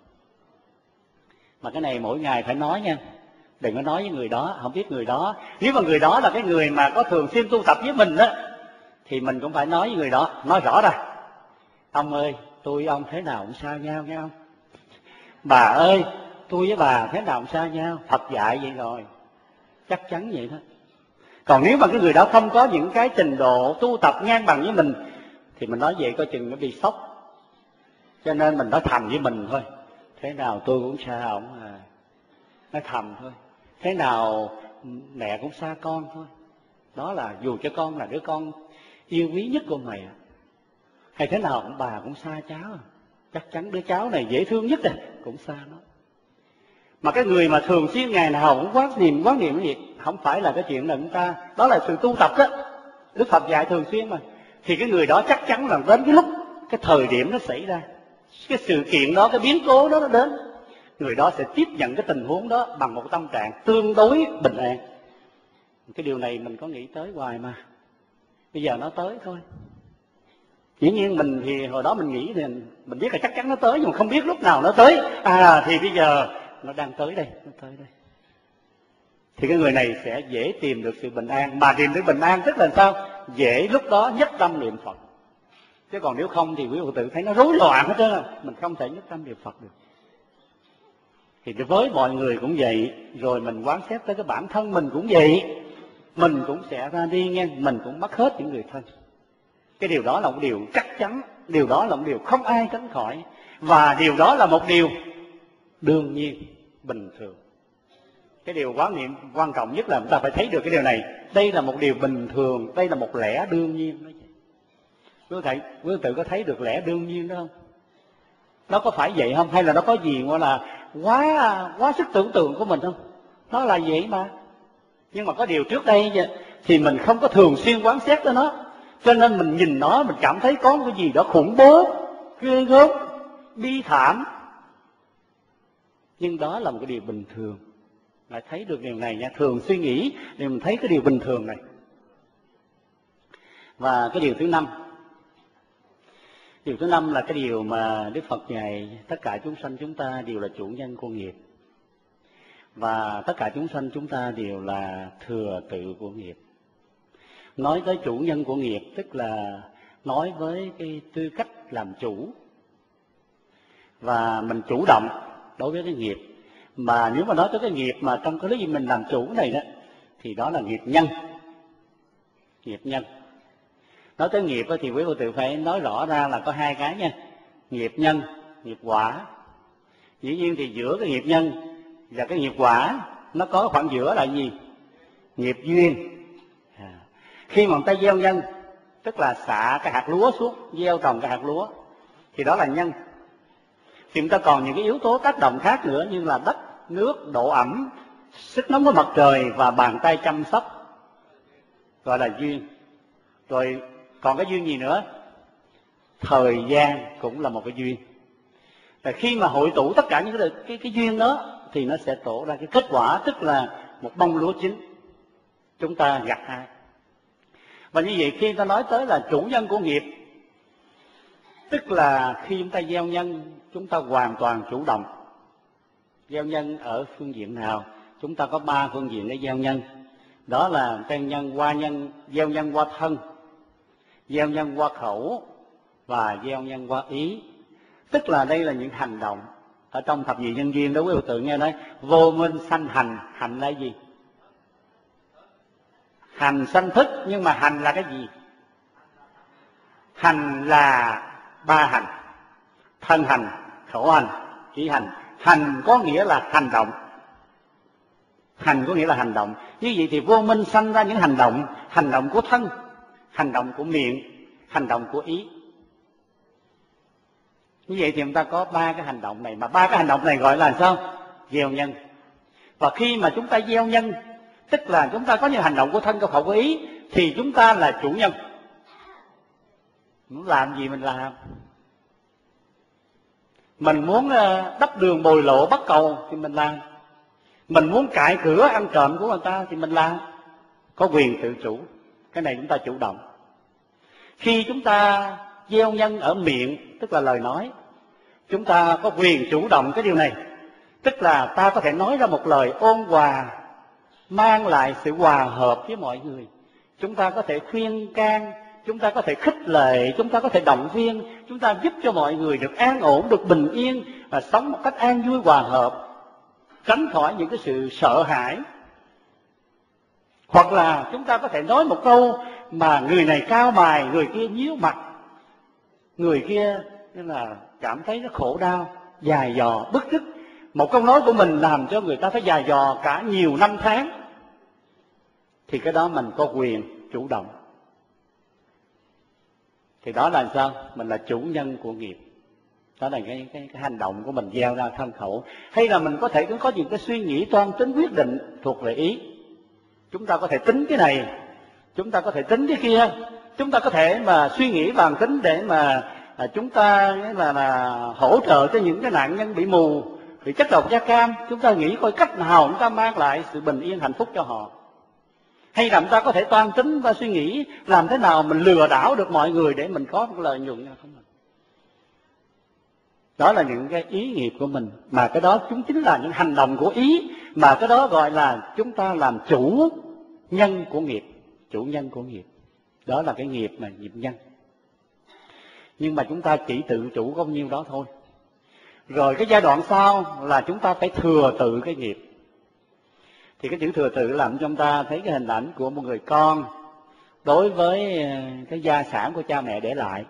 Mà cái này mỗi ngày phải nói nha. Đừng có nói với người đó, không biết người đó. Nếu mà người đó là cái người mà có thường xuyên tu tập với mình đó, thì mình cũng phải nói với người đó, nói rõ ra. Ông ơi, tôi với ông thế nào cũng xa nhau nghe không? Bà ơi, tôi với bà thế nào cũng xa nhau. Phật dạy vậy rồi, chắc chắn vậy đó. Còn nếu mà cái người đó không có những cái trình độ tu tập ngang bằng với mình, thì mình nói vậy coi chừng nó bị sốc. Cho nên mình nói thầm với mình thôi, thế nào tôi cũng xa ổng à. Nói thầm thôi, thế nào mẹ cũng xa con thôi. Đó là dù cho con là đứa con yêu quý nhất của mày, hay thế nào cũng bà cũng xa cháu à. Chắc chắn đứa cháu này dễ thương nhất rồi, cũng xa nó. Mà cái người mà thường xuyên ngày nào cũng quán niệm cái gì, không phải là cái chuyện là chúng ta, đó là sự tu tập đó. Đức Phật dạy thường xuyên mà. Thì cái người đó chắc chắn là đến cái lúc, cái thời điểm nó xảy ra, cái sự kiện đó, cái biến cố đó nó đến, người đó sẽ tiếp nhận cái tình huống đó bằng một tâm trạng tương đối bình an. Cái điều này mình có nghĩ tới hoài mà. Bây giờ nó tới thôi. Dĩ nhiên mình thì hồi đó mình nghĩ thì mình biết là chắc chắn nó tới, nhưng mà không biết lúc nào nó tới. Thì bây giờ nó đang tới đây, nó tới đây. Thì cái người này sẽ dễ tìm được sự bình an. Mà tìm được bình an tức là sao? Dễ lúc đó nhất tâm niệm Phật. Chứ còn nếu không thì quý Phật tử thấy nó rối loạn hết trơn. Mình không thể nhất tâm niệm Phật được. Thì với mọi người cũng vậy. Rồi mình quán xét tới cái bản thân mình cũng vậy. Mình cũng sẽ ra đi nghe, mình cũng mất hết những người thân. Cái điều đó là một điều chắc chắn, điều đó là một điều không ai tránh khỏi. Và điều đó là một điều đương nhiên, bình thường. Cái điều quán niệm quan trọng nhất là chúng ta phải thấy được cái điều này. Đây là một điều bình thường, đây là một lẽ đương nhiên. Quý tự có thấy được lẽ đương nhiên đó không? Nó có phải vậy không? Hay là nó có gì gọi là quá sức tưởng tượng của mình không? Nó là vậy mà. Nhưng mà có điều trước đây thì mình không có thường xuyên quán xét tới nó. Cho nên mình nhìn nó, mình cảm thấy có cái gì đó khủng bố, ghê gớm, bi thảm. Nhưng đó là một cái điều bình thường. Lại thấy được điều này nha, thường suy nghĩ thì mình thấy cái điều bình thường này. Và cái điều thứ năm. Điều thứ năm là cái điều mà Đức Phật dạy tất cả chúng sanh chúng ta đều là chủ nhân của nghiệp. Và tất cả chúng sanh chúng ta đều là thừa tự của nghiệp. Nói tới chủ nhân của nghiệp tức là nói với cái tư cách làm chủ. Và mình chủ động đối với cái nghiệp. Mà nếu mà nói tới cái nghiệp mà trong cái lý mình làm chủ này đó, thì đó là nghiệp nhân. Nghiệp nhân. Nói tới nghiệp thì quý Phật tử phải nói rõ ra là có hai cái nha. Nghiệp nhân, nghiệp quả. Dĩ nhiên thì giữa cái nghiệp nhân và cái nghiệp quả, nó có khoảng giữa là gì? Nghiệp duyên. Khi mà người ta gieo nhân, tức là xạ cái hạt lúa xuống, gieo trồng cái hạt lúa, thì đó là nhân. Thì chúng ta còn những cái yếu tố tác động khác nữa, như là đất, nước, độ ẩm, sức nóng của mặt trời và bàn tay chăm sóc, gọi là duyên. Rồi còn cái duyên gì nữa? Thời gian cũng là một cái duyên. Và khi mà hội tụ tất cả những cái duyên đó, thì nó sẽ tổ ra cái kết quả, tức là một bông lúa chín chúng ta gặt hái. Và như vậy khi ta nói tới là chủ nhân của nghiệp, tức là khi chúng ta gieo nhân, chúng ta hoàn toàn chủ động. Gieo nhân ở phương diện nào? Chúng ta có 3 phương diện để gieo nhân. Đó là gieo nhân qua thân, gieo nhân qua khẩu và gieo nhân qua ý. Tức là đây là những hành động. Ở trong thập nhị nhân duyên đó quý vị tự nghe nói vô minh sanh hành. Hành là gì? Hành sanh thức, nhưng mà hành là cái gì? Hành là 3 hành. thân hành, khẩu hành, ý hành. Hành có nghĩa là hành động. Hành có nghĩa là hành động. Như vậy thì vô minh sanh ra những hành động của thân, hành động của miệng, hành động của ý. Như vậy thì chúng ta có 3 cái hành động này, mà 3 cái hành động này gọi là sao? Gieo nhân. Và khi mà chúng ta gieo nhân, tức là chúng ta có những hành động của thân, của khẩu, của ý, thì chúng ta là chủ nhân. Muốn làm gì mình làm. Mình muốn đắp đường bồi lộ bắt cầu thì mình làm. Mình muốn cãi cửa ăn trộm của người ta thì mình làm. Có quyền tự chủ. Cái này chúng ta chủ động. Khi chúng ta gieo nhân ở miệng, tức là lời nói, chúng ta có quyền chủ động cái điều này. Tức là ta có thể nói ra một lời ôn hòa, mang lại sự hòa hợp với mọi người. Chúng ta có thể khuyên can, chúng ta có thể khích lệ, chúng ta có thể động viên, chúng ta giúp cho mọi người được an ổn, được bình yên và sống một cách an vui hòa hợp, tránh khỏi những cái sự sợ hãi. Hoặc là chúng ta có thể nói một câu mà người này cau mày, người kia nhíu mặt, người kia nên là cảm thấy nó khổ đau, dài dò, bức rứt. Một câu nói của mình làm cho người ta phải dài dò cả nhiều năm tháng, thì cái đó mình có quyền chủ động. Thì đó là sao? Mình là chủ nhân của nghiệp. Đó là cái hành động của mình gieo ra thân khẩu. Hay là mình có thể cũng có những cái suy nghĩ toan tính quyết định thuộc về ý. Chúng ta có thể tính cái này, chúng ta có thể tính cái kia, chúng ta có thể mà suy nghĩ bàn tính để mà chúng ta là hỗ trợ cho những cái nạn nhân bị mù, bị chất độc da cam. Chúng ta nghĩ coi cách nào chúng ta mang lại sự bình yên hạnh phúc cho họ. Hay là chúng ta có thể toan tính và suy nghĩ làm thế nào mình lừa đảo được mọi người để mình có một lợi nhuận. Đó là những cái ý nghiệp của mình. Mà cái đó chúng chính là những hành động của ý. Mà cái đó gọi là chúng ta làm chủ nhân của nghiệp. Chủ nhân của nghiệp. Đó là cái nghiệp mà nghiệp nhân. Nhưng mà chúng ta chỉ tự chủ có bao nhiêu đó thôi. Rồi cái giai đoạn sau là chúng ta phải thừa tự cái nghiệp. Thì cái chữ thừa tự làm cho chúng ta thấy cái hình ảnh của một người con đối với cái gia sản của cha mẹ để lại.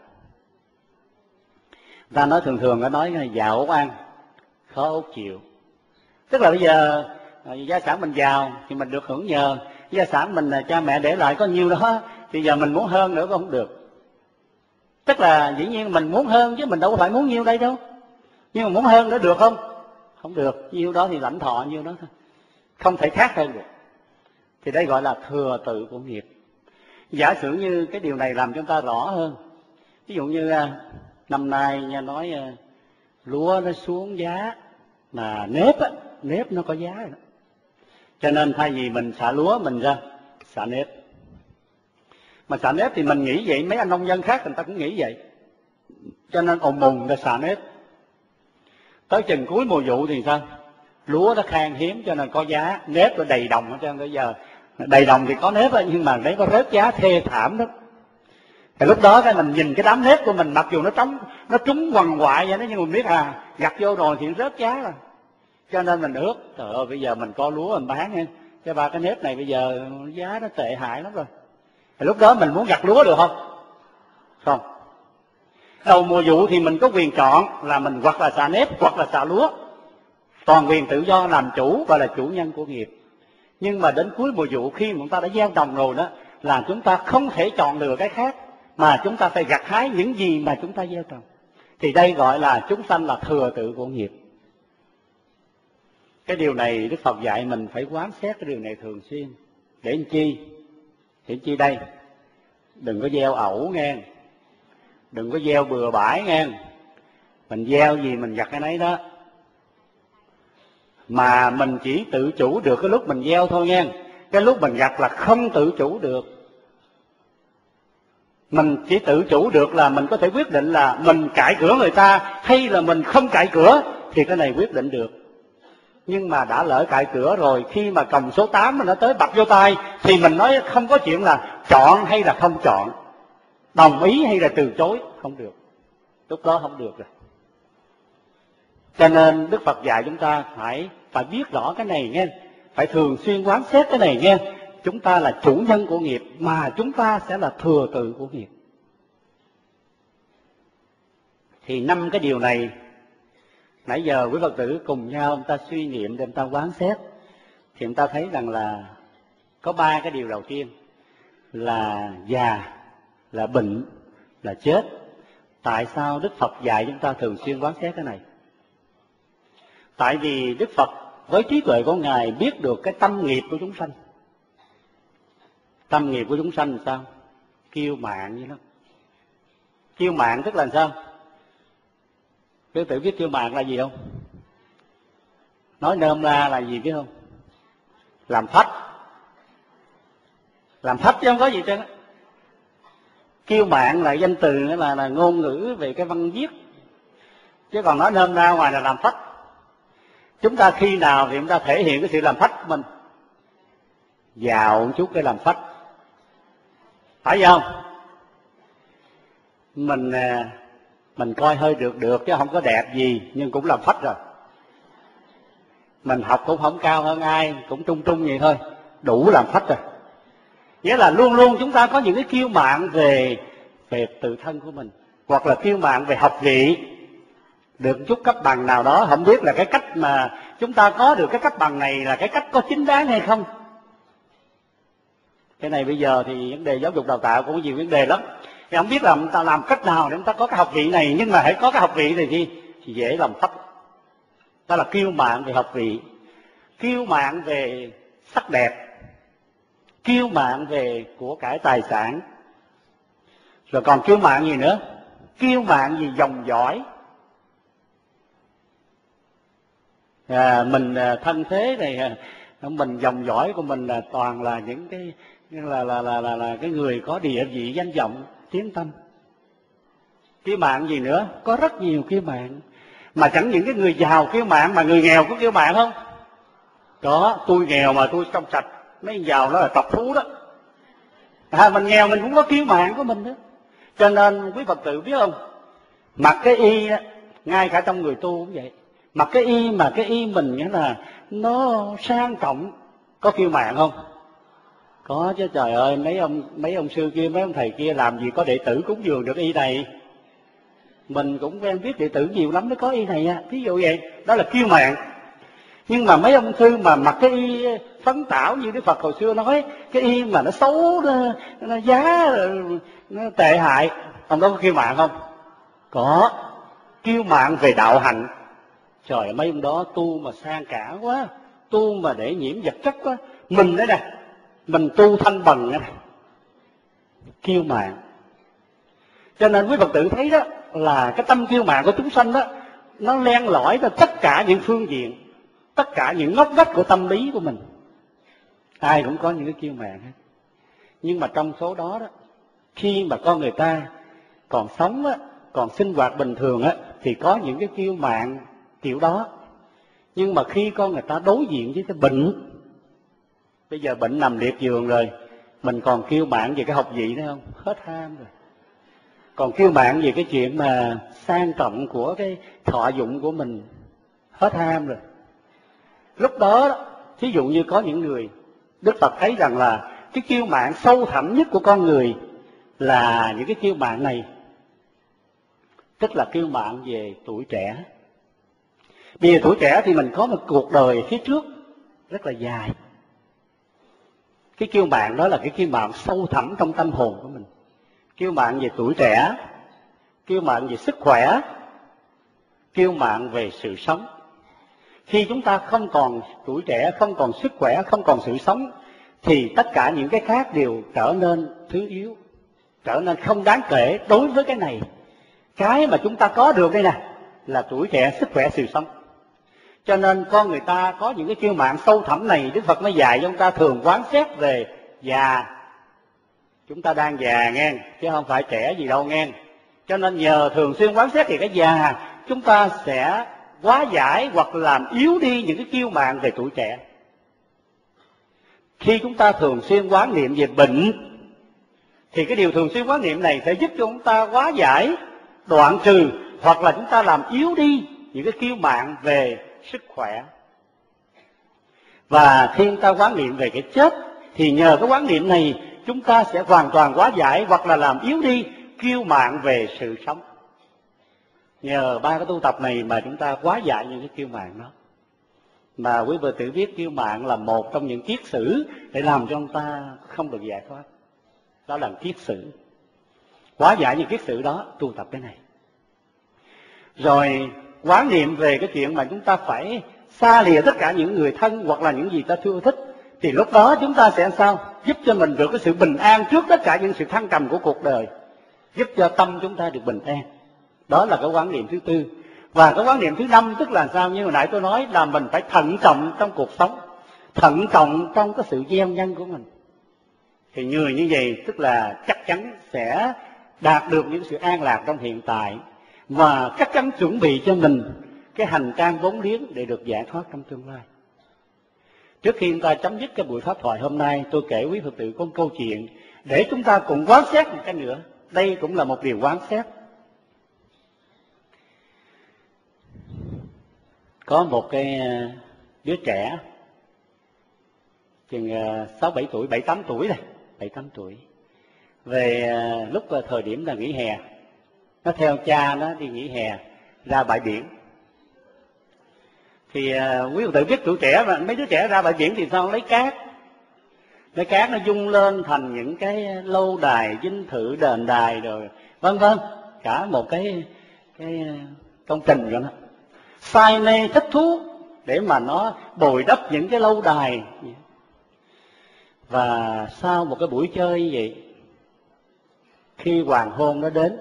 Ta nói thường nói là giàu ốt ăn, khó ốt chịu. Tức là bây giờ gia sản mình giàu thì mình được hưởng nhờ. Gia sản mình cha mẹ để lại có nhiêu đó, thì giờ mình muốn hơn nữa cũng không được. Tức là dĩ nhiên mình muốn hơn chứ mình đâu có phải muốn nhiêu đây đâu. Nhưng mà muốn hơn nữa được không? Không được. Nhiêu đó thì lãnh thọ nhiêu đó thôi. Không thể khác hơn được. Thì đây gọi là thừa tự của nghiệp. Giả sử như cái điều này làm cho chúng ta rõ hơn. Ví dụ như năm nay nghe nói lúa nó xuống giá, mà nếp nó có giá rồi đó. Cho nên thay vì mình xả lúa mình ra xả nếp. Mà xả nếp thì mình nghĩ vậy, mấy anh nông dân khác người ta cũng nghĩ vậy. Cho nên ồn mùng ra xả nếp. Tới chừng cuối mùa vụ thì sao? Lúa nó khan hiếm cho nên có giá, nếp nó đầy đồng. Cho nên bây giờ đầy đồng thì có nếp, nhưng mà đấy có rớt giá thê thảm đó. Thì lúc đó cái mình nhìn cái đám nếp của mình, mặc dù nó trúng quằn quại vậy đó, nhưng mình biết gặt vô rồi thì rớt giá rồi. Cho nên mình ước, trời ơi bây giờ mình có lúa mình bán nha, cái ba cái nếp này bây giờ giá nó tệ hại lắm rồi. Thì lúc đó mình muốn gặt lúa được không? Không. Đầu mùa vụ thì mình có quyền chọn là mình hoặc là xả nếp hoặc là xả lúa. Toàn quyền tự do làm chủ và là chủ nhân của nghiệp. Nhưng mà đến cuối mùa vụ khi mà chúng ta đã gieo trồng rồi đó, là chúng ta không thể chọn lựa cái khác, mà chúng ta phải gặt hái những gì mà chúng ta gieo trồng. Thì đây gọi là chúng sanh là thừa tự của nghiệp. Cái điều này Đức Phật dạy mình phải quán xét cái điều này thường xuyên. Để làm chi? Để chi đây? Đừng có gieo ẩu nghe, đừng có gieo bừa bãi nghe. Mình gieo gì mình gặt cái nấy đó. Mà mình chỉ tự chủ được cái lúc mình gieo thôi nghe. Cái lúc mình gặt là không tự chủ được. Mình chỉ tự chủ được là mình có thể quyết định là mình cãi cửa người ta hay là mình không cãi cửa, thì cái này quyết định được. Nhưng mà đã lỡ cãi cửa rồi, khi mà còng số 8 mà nó tới bập vô tay, thì mình nói không có chuyện là chọn hay là không chọn, đồng ý hay là từ chối, không được. Lúc đó không được rồi. Cho nên Đức Phật dạy chúng ta phải biết rõ cái này nghe, phải thường xuyên quán xét cái này nghe. Chúng ta là chủ nhân của nghiệp, mà chúng ta sẽ là thừa tự của nghiệp. Thì 5 cái điều này nãy giờ quý Phật tử cùng nhau chúng ta suy niệm để chúng ta quán xét, thì chúng ta thấy rằng là có 3 cái điều đầu tiên là già, là bệnh, là chết. Tại sao Đức Phật dạy chúng ta thường xuyên quán xét cái này? Tại vì Đức Phật với trí tuệ của Ngài biết được cái tâm nghiệp của chúng sanh. Tâm nghiệp của chúng sanh là sao? Kiêu mạn như đó. Kiêu mạn tức là sao? Quý tử biết kiêu mạn là gì không? Nói nôm na là gì biết không? Làm phách. Làm phách chứ không có gì trơn. Kiêu mạn là danh từ, là ngôn ngữ về cái văn viết, chứ còn nói nôm na ngoài là làm phách. Chúng ta khi nào thì chúng ta thể hiện cái sự làm phách của mình? Dạo một chút cái làm phách, phải không? Mình coi hơi được chứ không có đẹp gì, nhưng cũng làm phách rồi. Mình học cũng không cao hơn ai, cũng trung vậy thôi, đủ làm phách rồi. Nghĩa là luôn luôn chúng ta có những cái kiêu mạn về tự thân của mình, hoặc là kiêu mạn về học vị, được chút cấp bằng nào đó, không biết là cái cách mà chúng ta có được cái cấp bằng này là cái cách có chính đáng hay không. Cái này bây giờ thì vấn đề giáo dục đào tạo cũng có nhiều vấn đề lắm. Thì không biết là chúng ta làm cách nào để chúng ta có cái học vị này, nhưng mà hãy có cái học vị này thì dễ làm phách. Đó là kiêu mạn về học vị, kiêu mạn về sắc đẹp, kiêu mạn về của cải tài sản. Rồi còn kiêu mạn gì nữa? Kiêu mạn gì dòng dõi. Mình thân thế này, mình dòng dõi của mình là toàn là những cái là cái người có địa vị danh vọng tiếng tăm. Kiêu mạn gì nữa? Có rất nhiều kiêu mạn. Mà chẳng những cái người giàu kiêu mạn, mà người nghèo có kiêu mạn không? Có. Tôi nghèo mà tôi trong sạch, mấy giàu nó là tộc phú đó. Mình nghèo mình cũng có kiêu mạn của mình đó. Cho nên quý Phật tử biết không, mặc cái y đó, ngay cả trong người tu cũng vậy, mặc cái y mà cái y mình nghĩa là nó sang trọng, có kiêu mạn không? Có chứ. Trời ơi, mấy ông sư kia, mấy ông thầy kia làm gì có đệ tử cúng dường được y này. Mình cũng quen biết đệ tử nhiều lắm mới có y này à. Ví dụ vậy, đó là kiêu mạn. Nhưng mà mấy ông sư mà mặc cái y phấn tảo như Đức Phật hồi xưa nói, cái y mà nó xấu, nó giá, nó tệ hại, ông đó có kiêu mạn không? Có. Kiêu mạn về đạo hạnh. Trời ơi, mấy ông đó tu mà sang cả quá, tu mà để nhiễm vật chất quá. Mình đấy nè, mình tu thanh bằng này, kiêu mạn. Cho nên quý Phật tử thấy đó là cái tâm kiêu mạn của chúng sanh đó, nó len lỏi ra tất cả những phương diện, tất cả những ngóc ngách của tâm lý của mình. Ai cũng có những cái kiêu mạn hết. Nhưng mà trong số đó đó, khi mà con người ta còn sống á, còn sinh hoạt bình thường á, thì có những cái kiêu mạn kiểu đó. Nhưng mà khi con người ta đối diện với cái bệnh, bây giờ bệnh nằm liệt giường rồi, mình còn kiêu mạn về cái học vị nữa không? Hết ham rồi. Còn kiêu mạn về cái chuyện mà sang trọng của cái thọ dụng của mình, hết ham rồi. Lúc đó, thí dụ như có những người, Đức Phật thấy rằng là cái kiêu mạn sâu thẳm nhất của con người là những cái kiêu mạn này, tức là kiêu mạn về tuổi trẻ. Vì tuổi trẻ thì mình có một cuộc đời phía trước rất là dài. Cái kiêu mạn đó là cái kiêu mạn sâu thẳm trong tâm hồn của mình. Kiêu mạn về tuổi trẻ, kiêu mạn về sức khỏe, kiêu mạn về sự sống. Khi chúng ta không còn tuổi trẻ, không còn sức khỏe, không còn sự sống, thì tất cả những cái khác đều trở nên thứ yếu, trở nên không đáng kể đối với cái này. Cái mà chúng ta có được đây nè là tuổi trẻ, sức khỏe, sự sống. Cho nên con người ta có những cái kiêu mạn sâu thẳm này, Đức Phật mới dạy cho chúng ta thường quán xét về già. Chúng ta đang già nghe, chứ không phải trẻ gì đâu nghe. Cho nên nhờ thường xuyên quán xét thì cái già, chúng ta sẽ hóa giải hoặc làm yếu đi những cái kiêu mạn về tuổi trẻ. Khi chúng ta thường xuyên quán niệm về bệnh, thì cái điều thường xuyên quán niệm này sẽ giúp cho chúng ta hóa giải, đoạn trừ, hoặc là chúng ta làm yếu đi những cái kiêu mạn về sức khỏe. Và khi chúng ta quán niệm về cái chết, thì nhờ cái quán niệm này chúng ta sẽ hoàn toàn hóa giải hoặc là làm yếu đi kiêu mạn về sự sống. Nhờ ba cái tu tập này mà chúng ta hóa giải những cái kiêu mạn đó. Mà quý Phật tử biết kiêu mạn là một trong những kiết sử để làm cho ông ta không được giải thoát. Đó là kiết sử. Hóa giải những kiết sử đó, tu tập cái này. Rồi quán niệm về cái chuyện mà chúng ta phải xa lìa tất cả những người thân hoặc là những gì ta chưa thích, thì lúc đó chúng ta sẽ sao? Giúp cho mình được cái sự bình an trước tất cả những sự thăng trầm của cuộc đời, giúp cho tâm chúng ta được bình an. Đó là cái quán niệm thứ tư. Và cái quán niệm thứ năm tức là sao? Như hồi nãy tôi nói là mình phải thận trọng trong cuộc sống, thận trọng trong cái sự gieo nhân của mình. Thì người như vậy tức là chắc chắn sẽ đạt được những sự an lạc trong hiện tại, và chắc chắn chuẩn bị cho mình cái hành trang vốn liếng để được giải thoát trong tương lai. Trước khi chúng ta chấm dứt cái buổi pháp thoại hôm nay, tôi kể quý Phật tử có một câu chuyện để chúng ta cùng quán xét một cái nữa. Đây cũng là một điều quán xét. Có một cái đứa trẻ chừng 6-7 tuổi, 7-8 tuổi rồi, 7-8 tuổi. Về lúc thời điểm là nghỉ hè, nó theo cha nó đi nghỉ hè ra bãi biển. Thì quý Phật tử biết tuổi trẻ mà, mấy đứa trẻ ra bãi biển thì sao? Lấy cát nó dung lên thành những cái lâu đài, dinh thự, đền đài rồi vân vân, cả một cái công trình của nó. Say mê thích thú để mà nó bồi đắp những cái lâu đài. Và sau một cái buổi chơi như vậy, khi hoàng hôn nó đến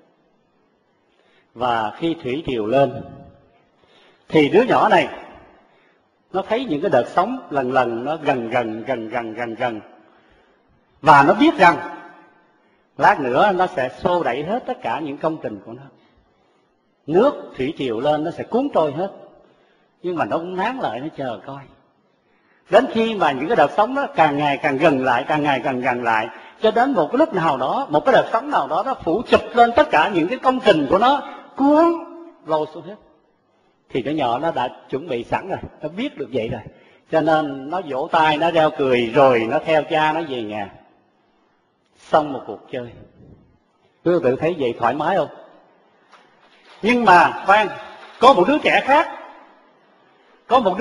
và khi thủy triều lên, thì đứa nhỏ này nó thấy những cái đợt sóng lần lần nó gần, và nó biết rằng lát nữa nó sẽ xô đẩy hết tất cả những công trình của nó. Nước thủy triều lên nó sẽ cuốn trôi hết, nhưng mà nó cũng nán lại, nó chờ coi. Đến khi mà những cái đợt sóng đó càng ngày càng gần lại, càng ngày càng gần lại, cho đến một cái lúc nào đó, một cái đợt sóng nào đó nó phủ chụp lên tất cả những cái công trình của nó, cuốn lôi xuống hết. Thì đứa nhỏ nó đã chuẩn bị sẵn rồi, nó biết được vậy rồi, cho nên nó vỗ tay, nó reo cười, rồi nó theo cha nó về nhà. Xong một cuộc chơi. Quý vị tự thấy vậy thoải mái không? Nhưng mà khoan, có một đứa trẻ khác, có một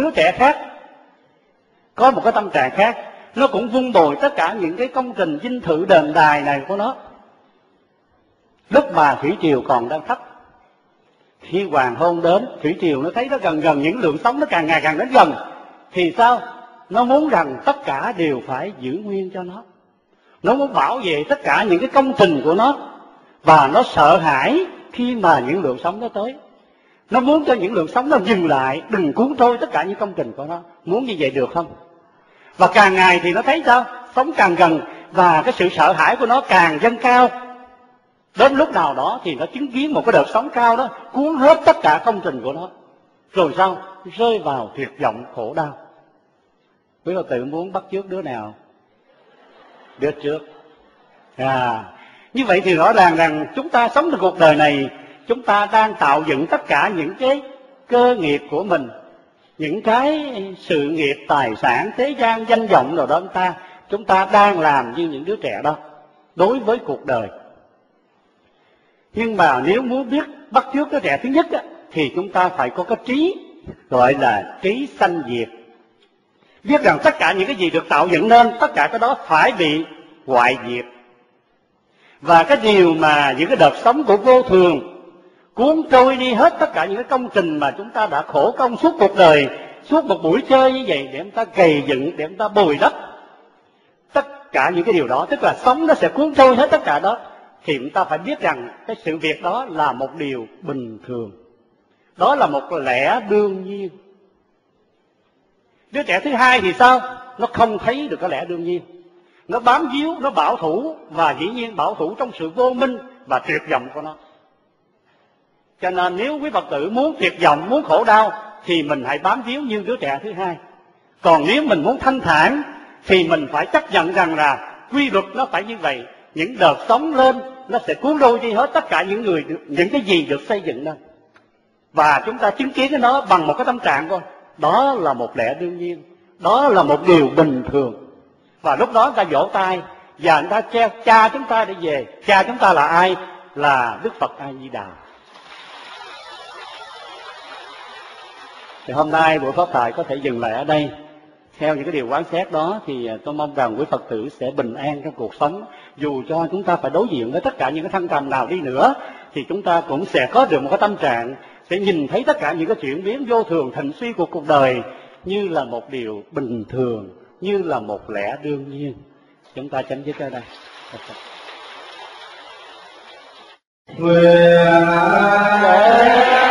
cái tâm trạng khác, nó cũng vun bồi tất cả những cái công trình dinh thự đền đài này của nó. Lúc mà thủy triều còn đang thấp, khi hoàng hôn đến, thủy triều nó thấy nó gần, những lượng sóng nó càng ngày càng đến gần, thì sao? Nó muốn rằng tất cả đều phải giữ nguyên cho nó. Nó muốn bảo vệ tất cả những cái công trình của nó, và nó sợ hãi khi mà những lượng sóng nó tới. Nó muốn cho những lượng sóng nó dừng lại, đừng cuốn trôi tất cả những công trình của nó. Muốn như vậy được không? Và càng ngày thì nó thấy sao? Sóng càng gần và cái sự sợ hãi của nó càng dâng cao. Đến lúc nào đó thì nó chứng kiến một cái đợt sóng cao đó cuốn hết tất cả công trình của nó. Rồi sao? Rơi vào tuyệt vọng khổ đau. Quý Phật tử muốn bắt chước đứa nào? Đứa trước. Như vậy thì rõ ràng rằng chúng ta sống trong cuộc đời này, chúng ta đang tạo dựng tất cả những cái cơ nghiệp của mình, những cái sự nghiệp, tài sản, thế gian, danh vọng nào đó chúng ta đang làm như những đứa trẻ đó đối với cuộc đời. Nhưng mà nếu muốn biết bắt chước đứa trẻ thứ nhất thì chúng ta phải có cái trí, gọi là trí sanh diệt. Biết rằng tất cả những cái gì được tạo dựng nên, tất cả cái đó phải bị hoại diệt. Và cái điều mà những cái đợt sóng của vô thường cuốn trôi đi hết tất cả những cái công trình mà chúng ta đã khổ công suốt cuộc đời, suốt một buổi chơi như vậy để chúng ta gầy dựng, để chúng ta bồi đắp tất cả những cái điều đó, tức là sóng nó sẽ cuốn trôi hết tất cả đó. Thì chúng ta phải biết rằng cái sự việc đó là một điều bình thường, đó là một lẽ đương nhiên. Đứa trẻ thứ hai thì sao? Nó không thấy được cái lẽ đương nhiên, nó bám víu, nó bảo thủ, và dĩ nhiên bảo thủ trong sự vô minh và tuyệt vọng của nó. Cho nên nếu quý Phật tử muốn tuyệt vọng, muốn khổ đau thì mình hãy bám víu như đứa trẻ thứ hai. Còn nếu mình muốn thanh thản thì mình phải chấp nhận rằng là quy luật nó phải như vậy. Những đợt sóng lên nó sẽ cuốn trôi đi hết tất cả những cái gì được xây dựng nên. Và chúng ta chứng kiến cái nó bằng một cái tâm trạng thôi. Đó là một lẽ đương nhiên, đó là một điều bình thường. Và lúc đó người ta vỗ tay và người ta cha chúng ta đi về. Cha chúng ta là ai? Là Đức Phật A Di Đà. Thì hôm nay buổi pháp thoại có thể dừng lại ở đây. Theo những cái điều quán xét đó thì tôi mong rằng quý Phật tử sẽ bình an trong cuộc sống. Dù cho chúng ta phải đối diện với tất cả những cái thăng trầm nào đi nữa, thì chúng ta cũng sẽ có được một cái tâm trạng sẽ nhìn thấy tất cả những cái chuyển biến vô thường thịnh suy của cuộc đời như là một điều bình thường, như là một lẽ đương nhiên. Chúng ta chấm dứt ở đây. Nguyện